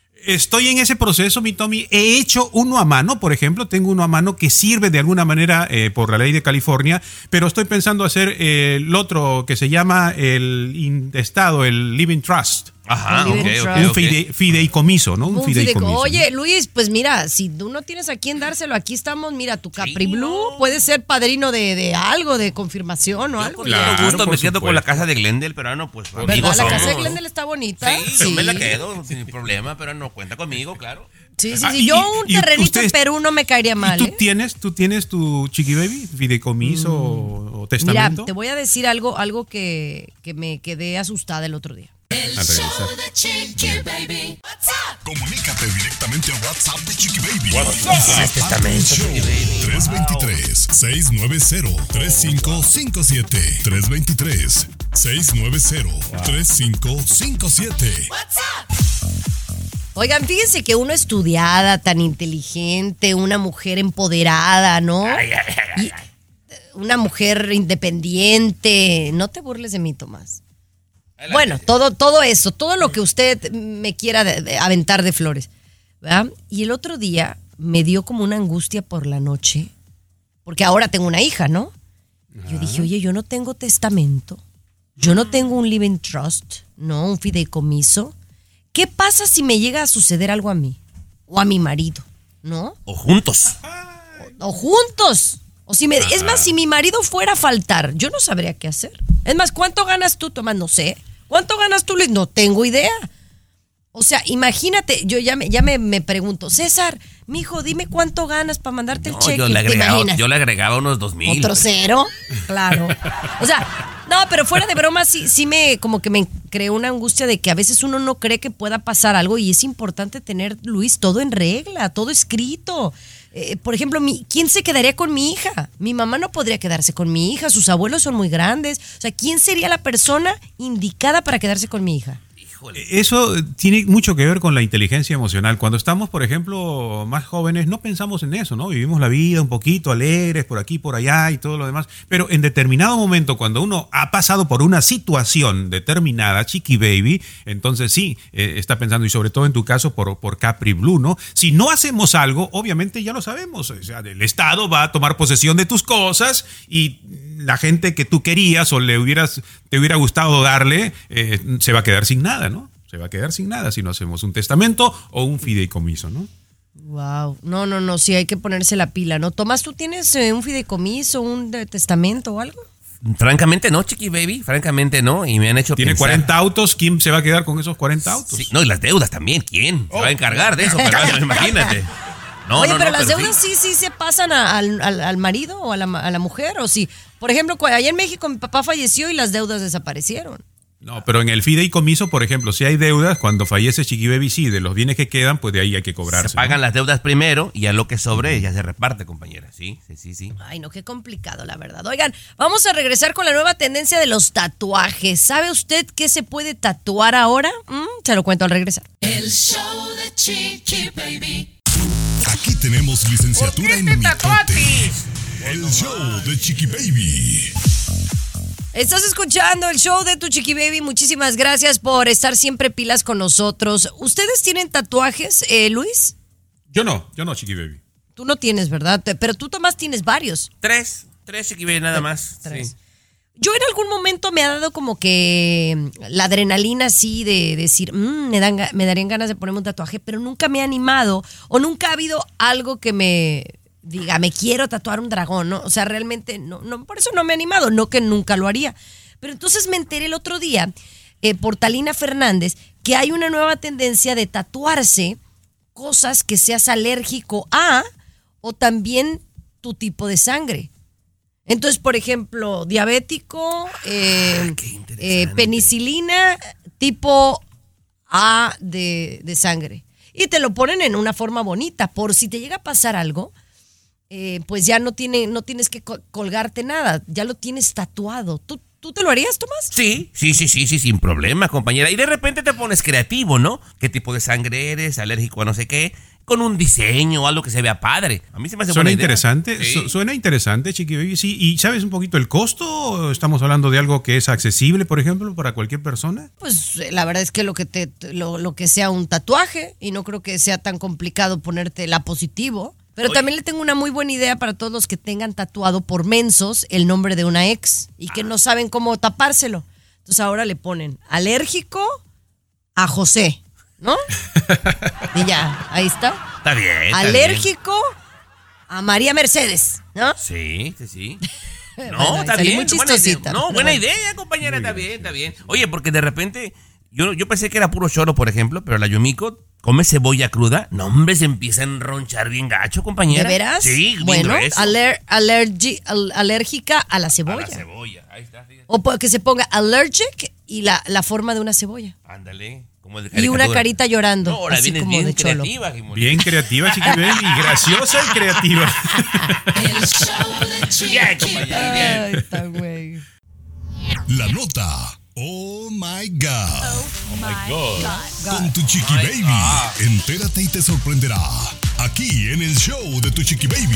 Estoy en ese proceso, mi Tommy. He hecho uno a mano, por ejemplo. Tengo uno a mano que sirve de alguna manera por la ley de California, pero estoy pensando hacer el otro que se llama el intestado, el Living Trust. Ajá, Un Un fideicomiso, ¿no? Un fideicomiso. Oye, Luis, pues mira, si tú no tienes a quién dárselo, aquí estamos, mira, tu Capri Sí, Blue no. puede ser padrino de algo, de confirmación o Yo algo. con Claro, todo gusto por me quedo con la supuesto. casa de Glendale, peruano, pues ¿Verdad? amigos La casa de somos. Glendale está bonita. Sí, yo me la quedo sin problema, pero no cuenta conmigo, claro. Sí. Ah, Yo un y terrenito ustedes- en Perú no me caería mal, ¿Y ¿eh? tú tienes tu Chiqui Baby? ¿Fideicomiso o Mira, testamento? te voy a decir algo que me quedé asustada el otro día. El Al show regresar. de Chiqui Baby. What's up? Comunícate directamente a WhatsApp de Chiqui Baby. ¿Tienes testamento, Chiqui Baby? 323-690-3557. 323-690-3557. What's up? Oigan, fíjense que uno estudiada, tan inteligente, una mujer empoderada, ¿no? Y una mujer independiente. No te burles de mí, Tomás. Bueno, todo eso, todo lo que usted me quiera aventar de flores, ¿verdad? Y el otro día me dio como una angustia por la noche, porque ahora tengo una hija, ¿no? Yo dije, oye, yo no tengo testamento, yo no tengo un living trust, ¿no? Un fideicomiso. ¿Qué pasa si me llega a suceder algo a mí? O a mi marido, ¿no? O juntos. O juntos. O si es más, si mi marido fuera a faltar, yo no sabría qué hacer. Es más, ¿cuánto ganas tú, Tomás? No sé. ¿Cuánto ganas tú, Luis? No tengo idea. O sea, imagínate, yo ya me pregunto, César, mijo, dime cuánto ganas para mandarte el cheque. Yo le agregaba unos 2,000. ¿Otro cero? Claro. O sea, no, pero fuera de broma, sí me creó una angustia de que a veces uno no cree que pueda pasar algo y es importante tener, Luis, todo en regla, todo escrito. Por ejemplo, ¿quién se quedaría con mi hija? Mi mamá no podría quedarse con mi hija, sus abuelos son muy grandes. O sea, ¿quién sería la persona indicada para quedarse con mi hija? Eso tiene mucho que ver con la inteligencia emocional. Cuando estamos, por ejemplo, más jóvenes, no pensamos en eso, ¿no? Vivimos la vida un poquito alegres por aquí, por allá y todo lo demás. Pero en determinado momento, cuando uno ha pasado por una situación determinada, Chiqui Baby, entonces sí, está pensando, y sobre todo en tu caso por Capri Blue, ¿no? Si no hacemos algo, obviamente ya lo sabemos. O sea, el Estado va a tomar posesión de tus cosas y la gente que tú querías o te hubiera gustado darle, se va a quedar sin nada, ¿no? Se va a quedar sin nada si no hacemos un testamento o un fideicomiso, ¿no? Wow, no, sí hay que ponerse la pila, ¿no? Tomás, ¿tú tienes un fideicomiso, un testamento o algo? Francamente no, Chiqui Baby, francamente no, y me han hecho Tiene pensar. 40 autos, ¿quién se va a quedar con esos 40 autos? Sí, no, y las deudas también, ¿quién? Se va a encargar de eso, pero imagínate. Oye, pero las deudas sí se pasan al marido o a la mujer, o sí. Por ejemplo, allá en México mi papá falleció y las deudas desaparecieron. No, pero en el fideicomiso, por ejemplo, si hay deudas, cuando fallece Chiqui Baby, sí, de los bienes que quedan, pues de ahí hay que cobrarse. Se pagan, ¿no?, las deudas primero y a lo que sobre ya se reparte, compañera. Sí. Ay, no, qué complicado, la verdad. Oigan, vamos a regresar con la nueva tendencia de los tatuajes. ¿Sabe usted qué se puede tatuar ahora? Se lo cuento al regresar. El show de Chiqui Baby. Aquí tenemos licenciatura en mitote. El show de Chiqui Baby. Estás escuchando el show de tu Chiqui Baby. Muchísimas gracias por estar siempre pilas con nosotros. ¿Ustedes tienen tatuajes, Luis? Yo no, Chiqui Baby. Tú no tienes, ¿verdad? Pero tú, Tomás, tienes varios. Tres Chiqui Baby nada más. Tres. Sí. Yo en algún momento me ha dado como que la adrenalina así de decir, me darían ganas de ponerme un tatuaje, pero nunca me he animado o nunca ha habido algo que me diga, me quiero tatuar un dragón, ¿no? O sea, realmente no, por eso no me he animado, no que nunca lo haría. Pero entonces me enteré el otro día por Talina Fernández que hay una nueva tendencia de tatuarse cosas que seas alérgico a o también tu tipo de sangre. Entonces, por ejemplo, diabético, penicilina tipo A de sangre. Y te lo ponen en una forma bonita. Por si te llega a pasar algo, pues ya no tienes que colgarte nada. Ya lo tienes tatuado. ¿Tú te lo harías, Tomás? Sí, sin problema, compañera. Y de repente te pones creativo, ¿no? ¿Qué tipo de sangre eres? ¿Alérgico a no sé qué? Con un diseño o algo que se vea padre. A mí se me hace buena idea. Interesante. Sí. Suena interesante, Chiqui Baby. Sí. ¿Y sabes un poquito el costo? ¿Estamos hablando de algo que es accesible, por ejemplo, para cualquier persona? Pues la verdad es que lo que sea un tatuaje, y no creo que sea tan complicado ponerte la positivo. Pero también le tengo una muy buena idea para todos los que tengan tatuado por mensos el nombre de una ex y que no saben cómo tapárselo. Entonces ahora le ponen alérgico a José, ¿no? Y ya, ahí está. Está bien. Alérgico a María Mercedes, ¿no? Sí. No, Bueno, está salió bien. muy chistosita. Buena idea, compañera, está bien. Oye, porque de repente, yo pensé que era puro choro, por ejemplo, pero la Yumiko come cebolla cruda. No, hombre, se empieza a enronchar bien gacho, compañera. ¿De veras? Sí, bien bueno, grueso. alérgica a la cebolla. A la cebolla, ahí está. Fíjate. O que se ponga allergic y la forma de una cebolla. Ándale. Como de Y una carita llorando. No, ahora así vienes como bien de cholo. creativa, Jimmy. Bien creativa, Chiqui Baby. Graciosa y creativa. El show de Chiqui Bien, compañera, Ay, bien. está güey. La nota. Oh my God. Oh my God. Con tu Chiqui Baby. Entérate y te sorprenderá. Aquí en el show de tu Chiqui Baby.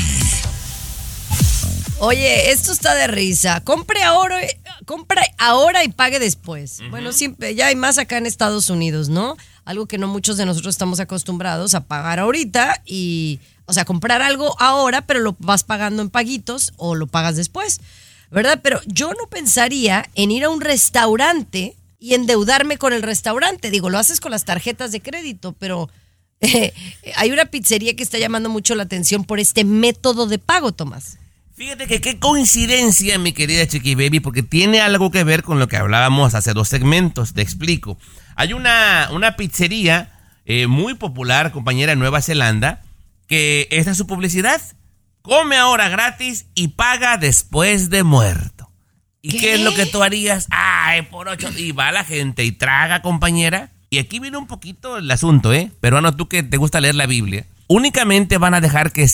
Oye, esto está de risa. Compre ahora y pague después. Bueno, siempre, ya hay más acá en Estados Unidos, ¿no? Algo que no muchos de nosotros estamos acostumbrados a pagar ahorita y, o sea, comprar algo ahora, pero lo vas pagando en paguitos o lo pagas después, ¿verdad? Pero yo no pensaría en ir a un restaurante y endeudarme con el restaurante. Digo, lo haces con las tarjetas de crédito, pero hay una pizzería que está llamando mucho la atención por este método de pago, Tomás. Fíjate que qué coincidencia, mi querida Chiqui Baby, porque tiene algo que ver con lo que hablábamos hace 2 segmentos. Te explico. Hay una pizzería muy popular, compañera, en Nueva Zelanda, que esta es su publicidad. Come ahora gratis y paga después de muerto. ¿Y qué es lo que tú harías? Ay, por 8. Y va la gente y traga, compañera. Y aquí viene un poquito el asunto, Peruano, tú que te gusta leer la Biblia. Únicamente van a dejar que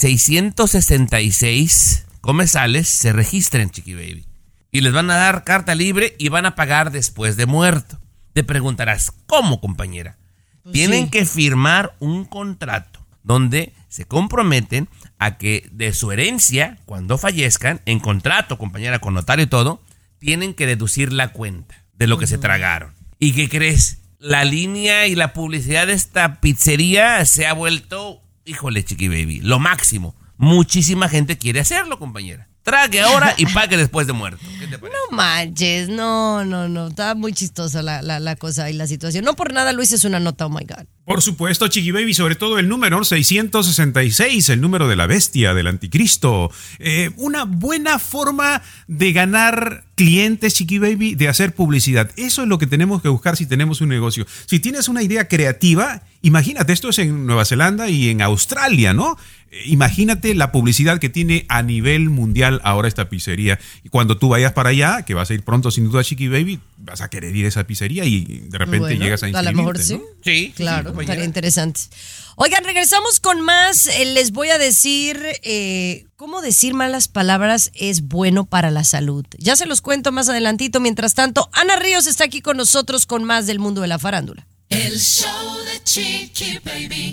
666 comensales se registren, Chiqui Baby. Y les van a dar carta libre y van a pagar después de muerto. Te preguntarás, ¿cómo, compañera? Tienen que firmar un contrato donde se comprometen a que de su herencia, cuando fallezcan, en contrato, compañera, con notario y todo, tienen que deducir la cuenta de lo que se tragaron. ¿Y qué crees? La línea y la publicidad de esta pizzería se ha vuelto, híjole, Chiqui Baby, lo máximo. Muchísima gente quiere hacerlo, compañera. Trague ahora y pague después de muerto. ¿Qué te parece? No manches, no. Está muy chistosa la cosa y la situación. No por nada Luis es una nota, oh my God. Por supuesto, Chiqui Baby, sobre todo el número 666, el número de la bestia, del anticristo. Una buena forma de ganar clientes, Chiqui Baby, de hacer publicidad. Eso es lo que tenemos que buscar si tenemos un negocio. Si tienes una idea creativa, imagínate, esto es en Nueva Zelanda y en Australia, ¿no? Imagínate la publicidad que tiene a nivel mundial ahora esta pizzería. Y cuando tú vayas para allá, que vas a ir pronto sin duda, Chiqui Baby, vas a querer ir a esa pizzería y de repente llegas a inscribirte, a lo mejor sí. ¿no? Sí, claro, estaría interesante. Oigan, regresamos con más. Les voy a decir cómo decir malas palabras es bueno para la salud. Ya se los cuento más adelantito. Mientras tanto, Ana Ríos está aquí con nosotros con más del mundo de la farándula. El show de Chiqui Baby.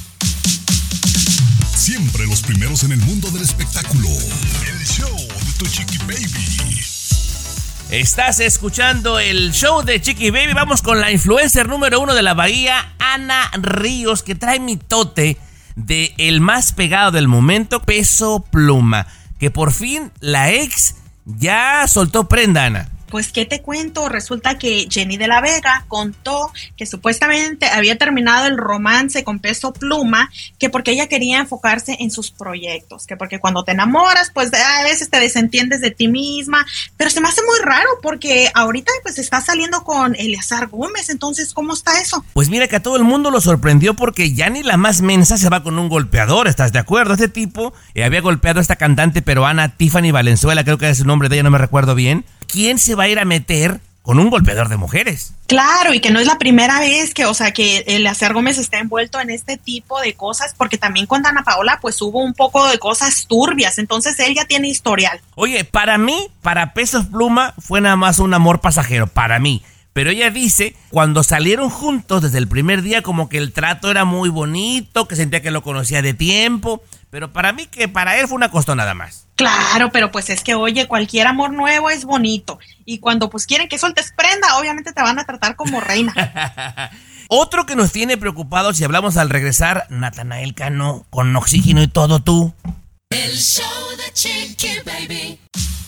Siempre los primeros en el mundo del espectáculo. El show de tu Chiqui Baby. Estás escuchando el show de Chiqui Baby. Vamos con la influencer número 1 de la Bahía, Ana Ríos, que trae mitote de el más pegado del momento, Peso Pluma. Que por fin la ex ya soltó prenda, Ana. Pues, ¿qué te cuento? Resulta que Jenny de la Vega contó que supuestamente había terminado el romance con Peso Pluma, que porque ella quería enfocarse en sus proyectos, que porque cuando te enamoras, pues a veces te desentiendes de ti misma, pero se me hace muy raro porque ahorita pues está saliendo con Eleazar Gómez, entonces, ¿cómo está eso? Pues mira que a todo el mundo lo sorprendió porque ya ni la más mensa se va con un golpeador, ¿estás de acuerdo? Este tipo había golpeado a esta cantante peruana, Tiffany Valenzuela, creo que es el nombre de ella, no me recuerdo bien. ¿Quién se va a ir a meter con un golpeador de mujeres? Claro, y que no es la primera vez que, que Eleazar Gómez está envuelto en este tipo de cosas, porque también con Dana Paola pues hubo un poco de cosas turbias, entonces él ya tiene historial. Oye, para mí, para Peso Pluma fue nada más un amor pasajero, para mí. Pero ella dice, cuando salieron juntos desde el primer día, como que el trato era muy bonito, que sentía que lo conocía de tiempo, pero para mí que para él fue una costó nada más. Claro, pero pues es que, oye, cualquier amor nuevo es bonito. Y cuando pues quieren que sueltes prenda, obviamente te van a tratar como reina. Otro que nos tiene preocupados, si hablamos al regresar, Natanael Cano, con oxígeno y todo tú. El show de Chiqui Baby.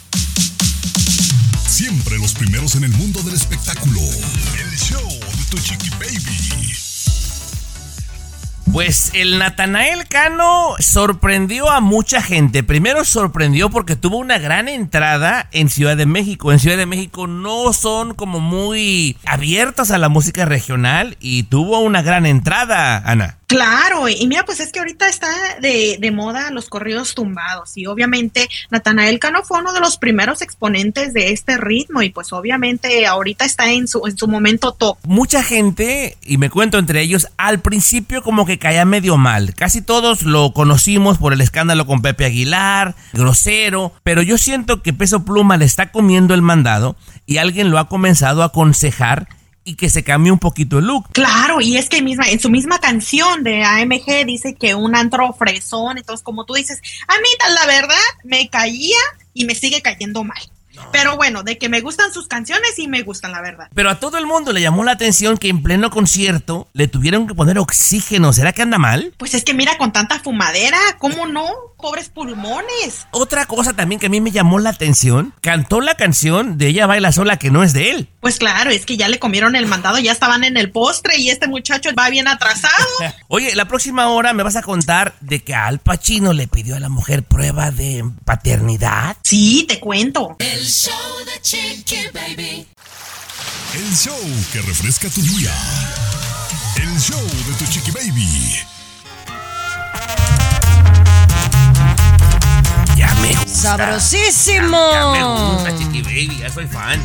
Siempre los primeros en el mundo del espectáculo. El show de tu Chiqui Baby. Pues el Natanael Cano sorprendió a mucha gente. Primero sorprendió porque tuvo una gran entrada en Ciudad de México. En Ciudad de México no son como muy abiertos a la música regional y tuvo una gran entrada, Ana. Claro, y mira, pues es que ahorita está de moda los corridos tumbados y obviamente Natanael Cano fue uno de los primeros exponentes de este ritmo y pues obviamente ahorita está en su momento top. Mucha gente, y me cuento entre ellos, al principio como que caía medio mal. Casi todos lo conocimos por el escándalo con Pepe Aguilar, grosero, pero yo siento que Peso Pluma le está comiendo el mandado y alguien lo ha comenzado a aconsejar y que se cambie un poquito el look. Claro, y es que en su misma canción de AMG dice que un antro fresón, entonces como tú dices, a mí la verdad me caía y me sigue cayendo mal. No. Pero bueno, de que me gustan sus canciones y me gustan, la verdad. Pero a todo el mundo le llamó la atención que en pleno concierto le tuvieron que poner oxígeno. ¿Será que anda mal? Pues es que mira, con tanta fumadera, ¿cómo no? Pobres pulmones. Otra cosa también que a mí me llamó la atención, cantó la canción de Ella Baila Sola que no es de él. Pues claro, es que ya le comieron el mandado, ya estaban en el postre y este muchacho va bien atrasado. Oye, la próxima hora me vas a contar de que Al Pacino le pidió a la mujer prueba de paternidad. Sí, te cuento. El show de Chiqui Baby. El show que refresca tu día. El show de tu Chiqui Baby. Ya me gusta. ¡Sabrosísimo! Ya me gusta, Chiqui Baby, ya soy fan.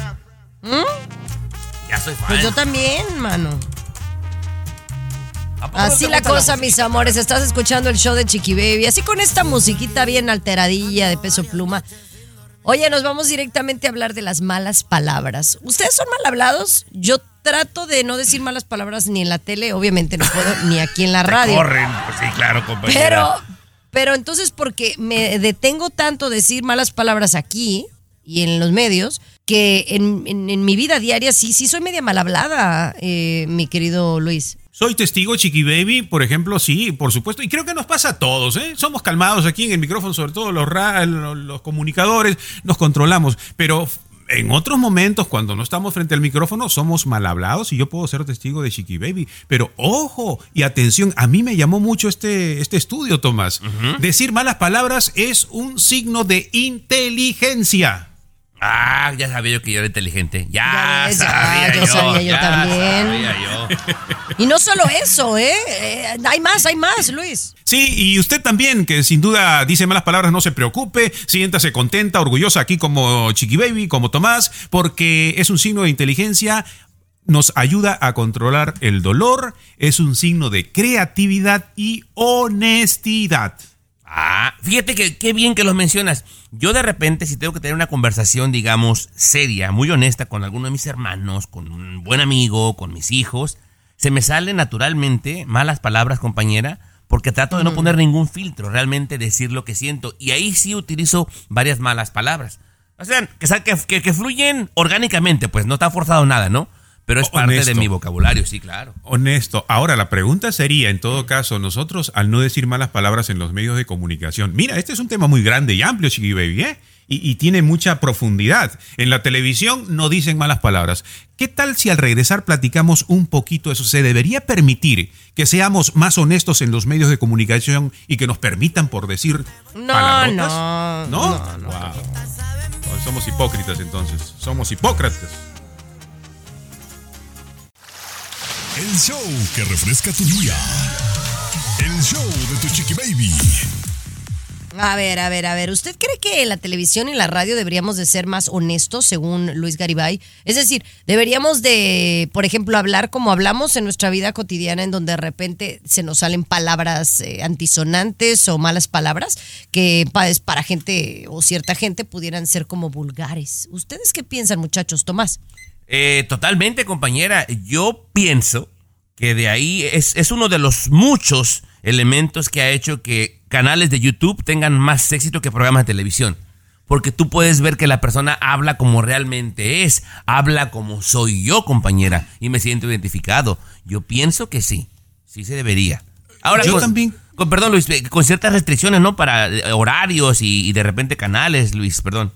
Ya soy fan. Pues yo también, mano. ¿A poco Así no te la gusta cosa, música? mis amores. Estás escuchando el show de Chiqui Baby. Así con esta musiquita bien alteradilla de Peso Pluma. Oye, nos vamos directamente a hablar de las malas palabras. ¿Ustedes son mal hablados? Yo trato de no decir malas palabras ni en la tele, obviamente no puedo, ni aquí en la radio. Corren, pues sí, claro, compañera. Pero entonces, porque me detengo tanto decir malas palabras aquí y en los medios, que en mi vida diaria sí soy media mal hablada, mi querido Luis. Soy testigo, Chiqui Baby, por ejemplo, sí, por supuesto, y creo que nos pasa a todos, ¿eh? Somos calmados aquí en el micrófono, sobre todo los comunicadores, nos controlamos, pero en otros momentos, cuando no estamos frente al micrófono, somos mal hablados y yo puedo ser testigo de Chiqui Baby, pero ojo y atención, a mí me llamó mucho este estudio, Tomás. Decir malas palabras es un signo de inteligencia. Ah, ya sabía yo que yo era inteligente. Ya ves, sabía yo sabía yo también. Sabía yo. Y no solo eso, hay más, Luis. Sí, y usted también, que sin duda dice malas palabras, no se preocupe, siéntase contenta, orgullosa aquí como Chiqui Baby, como Tomás, porque es un signo de inteligencia, nos ayuda a controlar el dolor, es un signo de creatividad y honestidad. Ah, fíjate que qué bien que los mencionas. Yo de repente, si tengo que tener una conversación, digamos, seria, muy honesta con alguno de mis hermanos, con un buen amigo, con mis hijos, se me salen naturalmente malas palabras, compañera, porque trato de no poner ningún filtro, realmente decir lo que siento. Y ahí sí utilizo varias malas palabras. O sea, que fluyen orgánicamente, pues no está forzado nada, ¿no? Pero es parte de mi vocabulario, sí, claro. Honesto. Ahora, la pregunta sería, en todo caso, nosotros, al no decir malas palabras en los medios de comunicación, mira, este es un tema muy grande y amplio, Chiqui Baby, ¿eh? Y tiene mucha profundidad. En la televisión no dicen malas palabras. ¿Qué tal si al regresar platicamos un poquito eso? ¿Se debería permitir que seamos más honestos en los medios de comunicación y que nos permitan por decir palabrotas? No. Wow. Somos hipócritas entonces. Somos hipócratas. El show que refresca tu día. El show de tu Chiqui Baby. A ver. ¿Usted cree que en la televisión y la radio deberíamos de ser más honestos, según Luis Garibay? Es decir, deberíamos de, por ejemplo, hablar como hablamos en nuestra vida cotidiana, en donde de repente se nos salen palabras antisonantes o malas palabras que para gente o cierta gente pudieran ser como vulgares. ¿Ustedes qué piensan, muchachos? Tomás. Totalmente, compañera. Yo pienso que de ahí es uno de los muchos elementos que ha hecho que canales de YouTube tengan más éxito que programas de televisión. Porque tú puedes ver que la persona habla como realmente es, habla como soy yo, compañera, y me siento identificado. Yo pienso que sí se debería. Ahora, yo también. Perdón, Luis, con ciertas restricciones, ¿no? Para horarios y de repente canales, Luis, perdón.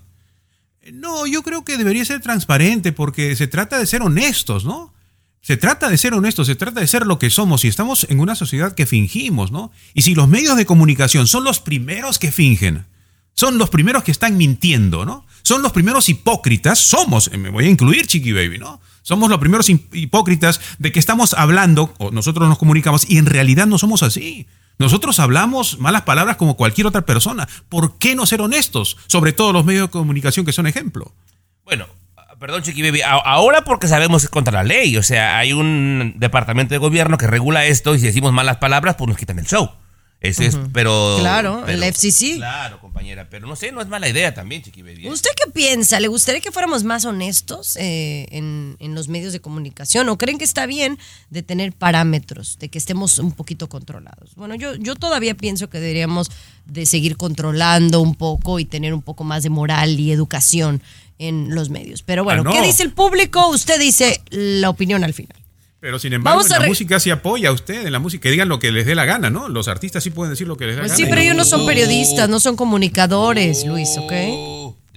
No, yo creo que debería ser transparente porque se trata de ser honestos, ¿no? Se trata de ser honestos, se trata de ser lo que somos y estamos en una sociedad que fingimos, ¿no? Y si los medios de comunicación son los primeros que fingen, son los primeros que están mintiendo, ¿no? Son los primeros hipócritas, me voy a incluir, Chiqui Baby, ¿no? Somos los primeros hipócritas de que estamos hablando, o nosotros nos comunicamos, y en realidad no somos así. Nosotros hablamos malas palabras como cualquier otra persona. ¿Por qué no ser honestos? Sobre todo los medios de comunicación que son ejemplo. Bueno, perdón, Chiqui Baby, ahora porque sabemos que es contra la ley. O sea, hay un departamento de gobierno que regula esto y si decimos malas palabras, pues nos quitan el show. Eso es, pero... Claro, el FCC. Claro, compañera, pero no sé, no es mala idea también, Chiqui Baby. ¿Usted qué piensa? ¿Le gustaría que fuéramos más honestos en los medios de comunicación? ¿O creen que está bien de tener parámetros, de que estemos un poquito controlados? Bueno, yo todavía pienso que deberíamos de seguir controlando un poco y tener un poco más de moral y educación en los medios. Pero bueno, no. ¿Qué dice el público? Usted dice la opinión al final. Pero sin embargo, en la música sí apoya a usted, en la música, que digan lo que les dé la gana, ¿no? Los artistas sí pueden decir lo que les dé la gana. Sí, pero ellos no son periodistas, no son comunicadores, Luis, ¿ok?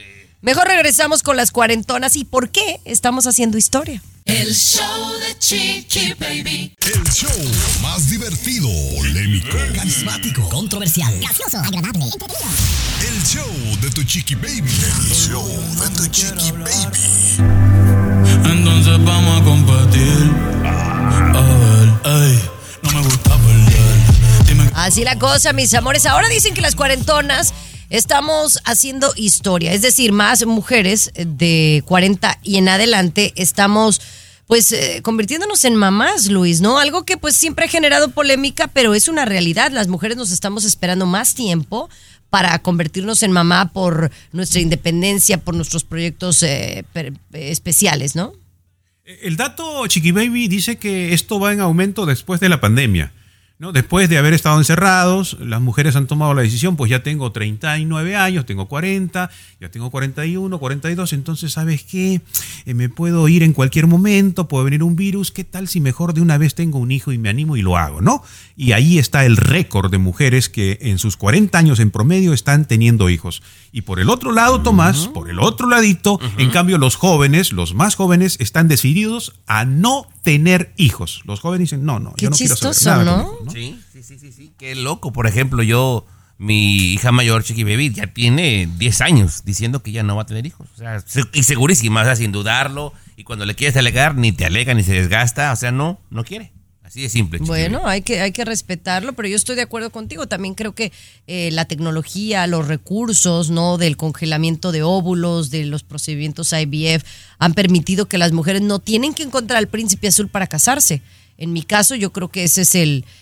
Mejor regresamos con las cuarentonas y por qué estamos haciendo historia. El show de Chiqui Baby. El show más divertido, polémico, Carismático, controversial, gracioso, agradable, entretenido. el show de tu Chiqui Baby. El show de tu Chiqui Baby. Entonces vamos a compartir. A ver, ay, no me gusta perder. Dime. Así la cosa, mis amores. Ahora dicen que las cuarentonas estamos haciendo historia. Es decir, más mujeres de 40 y en adelante estamos pues convirtiéndonos en mamás, Luis, ¿no? Algo que pues siempre ha generado polémica, pero es una realidad. Las mujeres nos estamos esperando más tiempo para convertirnos en mamá por nuestra independencia, por nuestros proyectos especiales, ¿no? El dato, Chiqui Baby, dice que esto va en aumento después de la pandemia, ¿no? Después de haber estado encerrados, las mujeres han tomado la decisión, pues ya tengo 39 años, tengo 40, ya tengo 41, 42, entonces, ¿sabes qué? Me puedo ir en cualquier momento, puede venir un virus, ¿qué tal si mejor de una vez tengo un hijo y me animo y lo hago, ¿no? Y ahí está el récord de mujeres que en sus 40 años en promedio están teniendo hijos. Y por el otro lado, Tomás, por el otro ladito, en cambio los jóvenes, los más jóvenes, están decididos a no tener hijos. Los jóvenes dicen, no, Qué yo no quiero chistoso, saber nada ¿no? con hijos, ¿no? Sí, qué loco. Por ejemplo, mi hija mayor, Chiqui Baby, ya tiene 10 años diciendo que ya no va a tener hijos. O sea, y segurísima, o sea, sin dudarlo. Y cuando le quieres alegar, ni te alega ni se desgasta. O sea, no quiere. Así de simple. Chiqui Bueno, Baby. hay que respetarlo, pero yo estoy de acuerdo contigo. También creo que la tecnología, los recursos, ¿no? Del congelamiento de óvulos, de los procedimientos IVF, han permitido que las mujeres no tienen que encontrar al príncipe azul para casarse. En mi caso, yo creo que ese es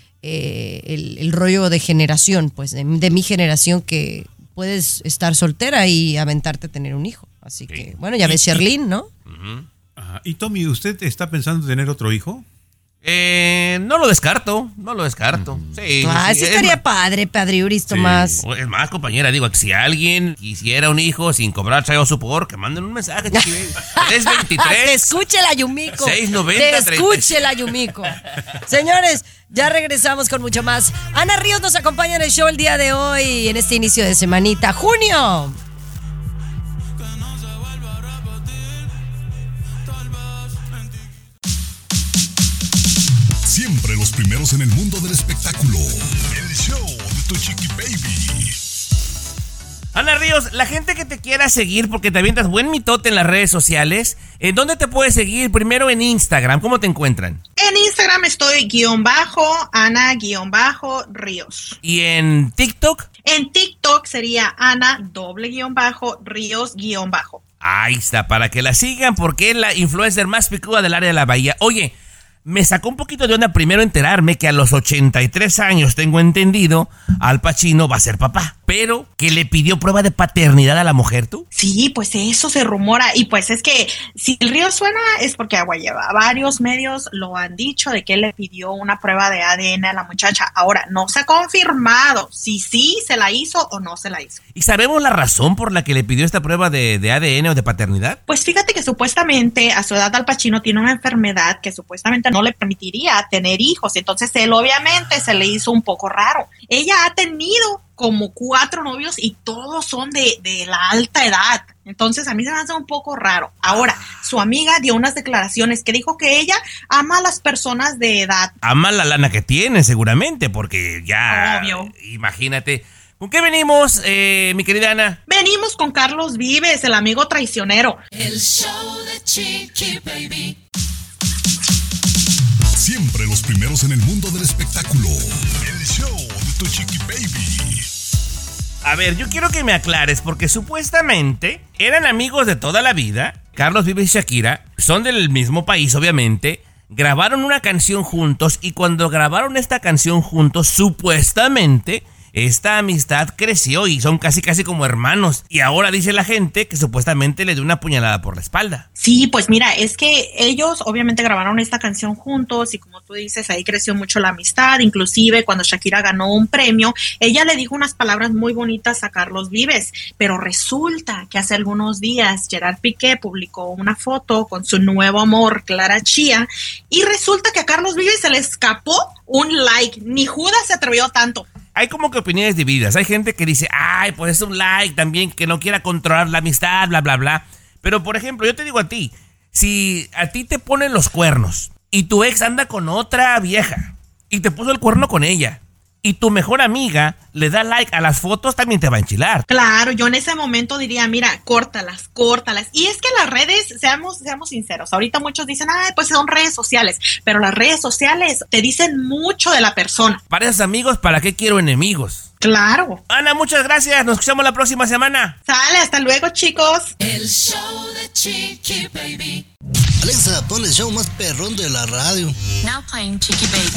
el rollo de generación, pues, de mi generación, que puedes estar soltera y aventarte a tener un hijo. Así que, bueno, ya ves Sherlyn, ¿no? Ajá. Y Tommy, ¿usted está pensando en tener otro hijo? No lo descarto. Sí, Sí estaría padre, Padriuris, Tomás. Es más, compañera, digo, que si alguien quisiera un hijo sin cobrar Chayo Support, que manden un mensaje, Chiqui Baby. 323. Te escuche la Yumiko. 690. Te escuche la Yumiko. Señores, ya regresamos con mucho más. Ana Ríos nos acompaña en el show el día de hoy, en este inicio de semanita. ¡Junio! Siempre los primeros en el mundo del espectáculo. El show de tu Chiqui Baby. Ana Ríos, la gente que te quiera seguir porque te avientas buen mitote en las redes sociales, ¿en dónde te puedes seguir? Primero en Instagram, ¿cómo te encuentran? En Instagram estoy _Ana_Ríos. ¿Y en TikTok? En TikTok sería Ana_Ríos_. Ahí está, para que la sigan porque es la influencer más picuda del área de la Bahía. Oye, me sacó un poquito de onda primero enterarme que a los 83 años, tengo entendido, Al Pacino va a ser papá. Pero que le pidió prueba de paternidad a la mujer, ¿tú? Sí, pues eso se rumora. Y pues es que si el río suena es porque agua lleva. Varios medios lo han dicho de que él le pidió una prueba de ADN a la muchacha. Ahora, no se ha confirmado si sí se la hizo o no se la hizo. ¿Y sabemos la razón por la que le pidió esta prueba de ADN o de paternidad? Pues fíjate que supuestamente a su edad Al Pacino tiene una enfermedad que supuestamente no le permitiría tener hijos. Entonces él obviamente se le hizo un poco raro. Ella ha tenido como 4 novios y todos son de la alta edad. Entonces a mí se me hace un poco raro. Ahora, su amiga dio unas declaraciones que dijo que ella ama a las personas de edad. Ama la lana que tiene seguramente porque ya... Obvio. Imagínate. ¿Con qué venimos, mi querida Ana? Venimos con Carlos Vives, el amigo traicionero. El show de Chiqui Baby. Siempre los primeros en el mundo del espectáculo. El show de tu Chiqui Baby. A ver, yo quiero que me aclares porque supuestamente eran amigos de toda la vida. Carlos Vives y Shakira son del mismo país, obviamente. Grabaron una canción juntos y cuando grabaron esta canción juntos, supuestamente esta amistad creció y son casi como hermanos. Y ahora dice la gente que supuestamente le dio una puñalada por la espalda. Sí, pues mira, es que ellos obviamente grabaron esta canción juntos y como tú dices, ahí creció mucho la amistad. Inclusive cuando Shakira ganó un premio, ella le dijo unas palabras muy bonitas a Carlos Vives. Pero resulta que hace algunos días Gerard Piqué publicó una foto con su nuevo amor, Clara Chía, y resulta que a Carlos Vives se le escapó un like. Ni Judas se atrevió tanto. hay como que opiniones divididas. Hay gente que dice, ay, pues es un like también, que no quiera controlar la amistad, bla, bla, bla. Pero, por ejemplo, yo te digo a ti, si a ti te ponen los cuernos y tu ex anda con otra vieja y te puso el cuerno con ella, y tu mejor amiga le da like a las fotos, también te va a enchilar. Claro, yo en ese momento diría, mira, córtalas. Y es que las redes, seamos sinceros, ahorita muchos dicen, ay, pues son redes sociales, pero las redes sociales te dicen mucho de la persona. Para esos amigos, ¿para qué quiero enemigos? Claro. Ana, muchas gracias, nos escuchamos la próxima semana. Sale, hasta luego, chicos. El show de Chiqui Baby. Alexa, pon el show más perrón de la radio. Now playing Chiqui Baby.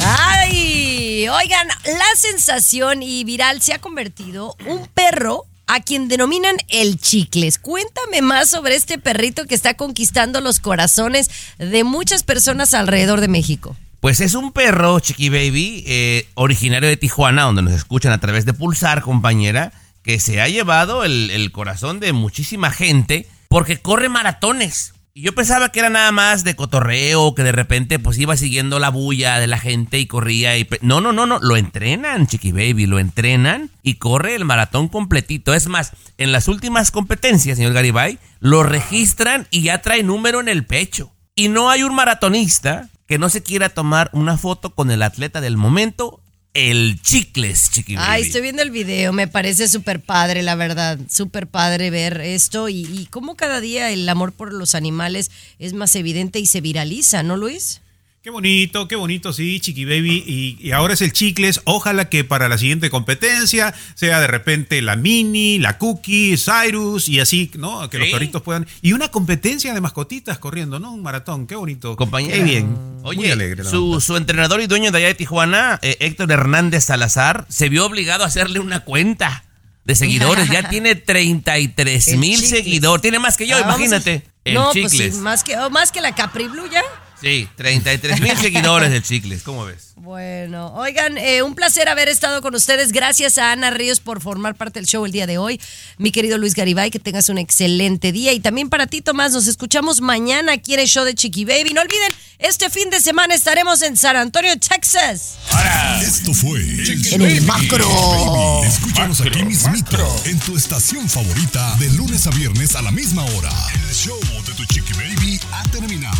Ay, oigan, la sensación y viral se ha convertido un perro a quien denominan el Chicles. Cuéntame más sobre este perrito que está conquistando los corazones de muchas personas alrededor de México. Pues es un perro, Chiqui Baby, originario de Tijuana, donde nos escuchan a través de Pulsar, compañera, que se ha llevado el corazón de muchísima gente porque corre maratones. Y yo pensaba que era nada más de cotorreo, que de repente pues iba siguiendo la bulla de la gente y corría y... No, lo entrenan, Chiqui Baby, lo entrenan y corre el maratón completito. Es más, en las últimas competencias, señor Garibay, lo registran y ya trae número en el pecho. Y no hay un maratonista que no se quiera tomar una foto con el atleta del momento, el Chicles, Chiqui Baby. Ay, estoy viendo el video, me parece súper padre, la verdad, súper padre ver esto y cómo cada día el amor por los animales es más evidente y se viraliza, ¿no, Luis? Qué bonito, sí, Chiqui Baby. Y ahora es el Chicles. Ojalá que para la siguiente competencia sea de repente la Mini, la Cookie, Cyrus y así, ¿no? Que los perritos puedan... Y una competencia de mascotitas corriendo, ¿no? Un maratón, qué bonito. Compañera. Qué bien. Oye, muy alegre. Su entrenador y dueño de allá de Tijuana, Héctor Hernández Salazar, se vio obligado a hacerle una cuenta de seguidores. Ya tiene 33,000 seguidores. Tiene más que yo, imagínate. El Chicles. Pues sí, más que la Capri Blue ya. Sí, 33,000 seguidores del Chicles, ¿cómo ves? Bueno, oigan, un placer haber estado con ustedes. Gracias a Ana Ríos por formar parte del show el día de hoy. Mi querido Luis Garibay, que tengas un excelente día. Y también para ti, Tomás, nos escuchamos mañana aquí en el show de Chiqui Baby. No olviden, este fin de semana estaremos en San Antonio, Texas. Ahora, esto fue en el macro. Escúchanos aquí mismito, en tu estación favorita, de lunes a viernes a la misma hora. El show de tu Chiqui Baby ha terminado.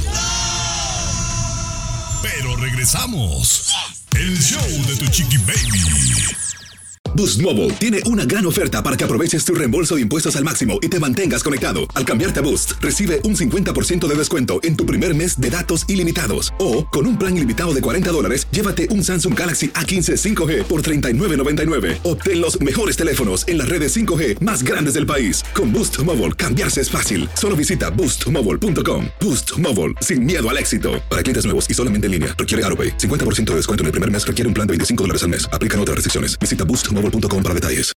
Pero regresamos. El show de tu Chiqui Baby. Boost Mobile tiene una gran oferta para que aproveches tu reembolso de impuestos al máximo y te mantengas conectado. Al cambiarte a Boost, recibe un 50% de descuento en tu primer mes de datos ilimitados. O, con un plan ilimitado de $40, llévate un Samsung Galaxy A15 5G por $39.99. Obtén los mejores teléfonos en las redes 5G más grandes del país. Con Boost Mobile, cambiarse es fácil. Solo visita boostmobile.com. Boost Mobile, sin miedo al éxito. Para clientes nuevos y solamente en línea, requiere AutoPay. 50% de descuento en el primer mes requiere un plan de $25 al mes. Aplican otras restricciones. Visita boostmobile.com para detalles.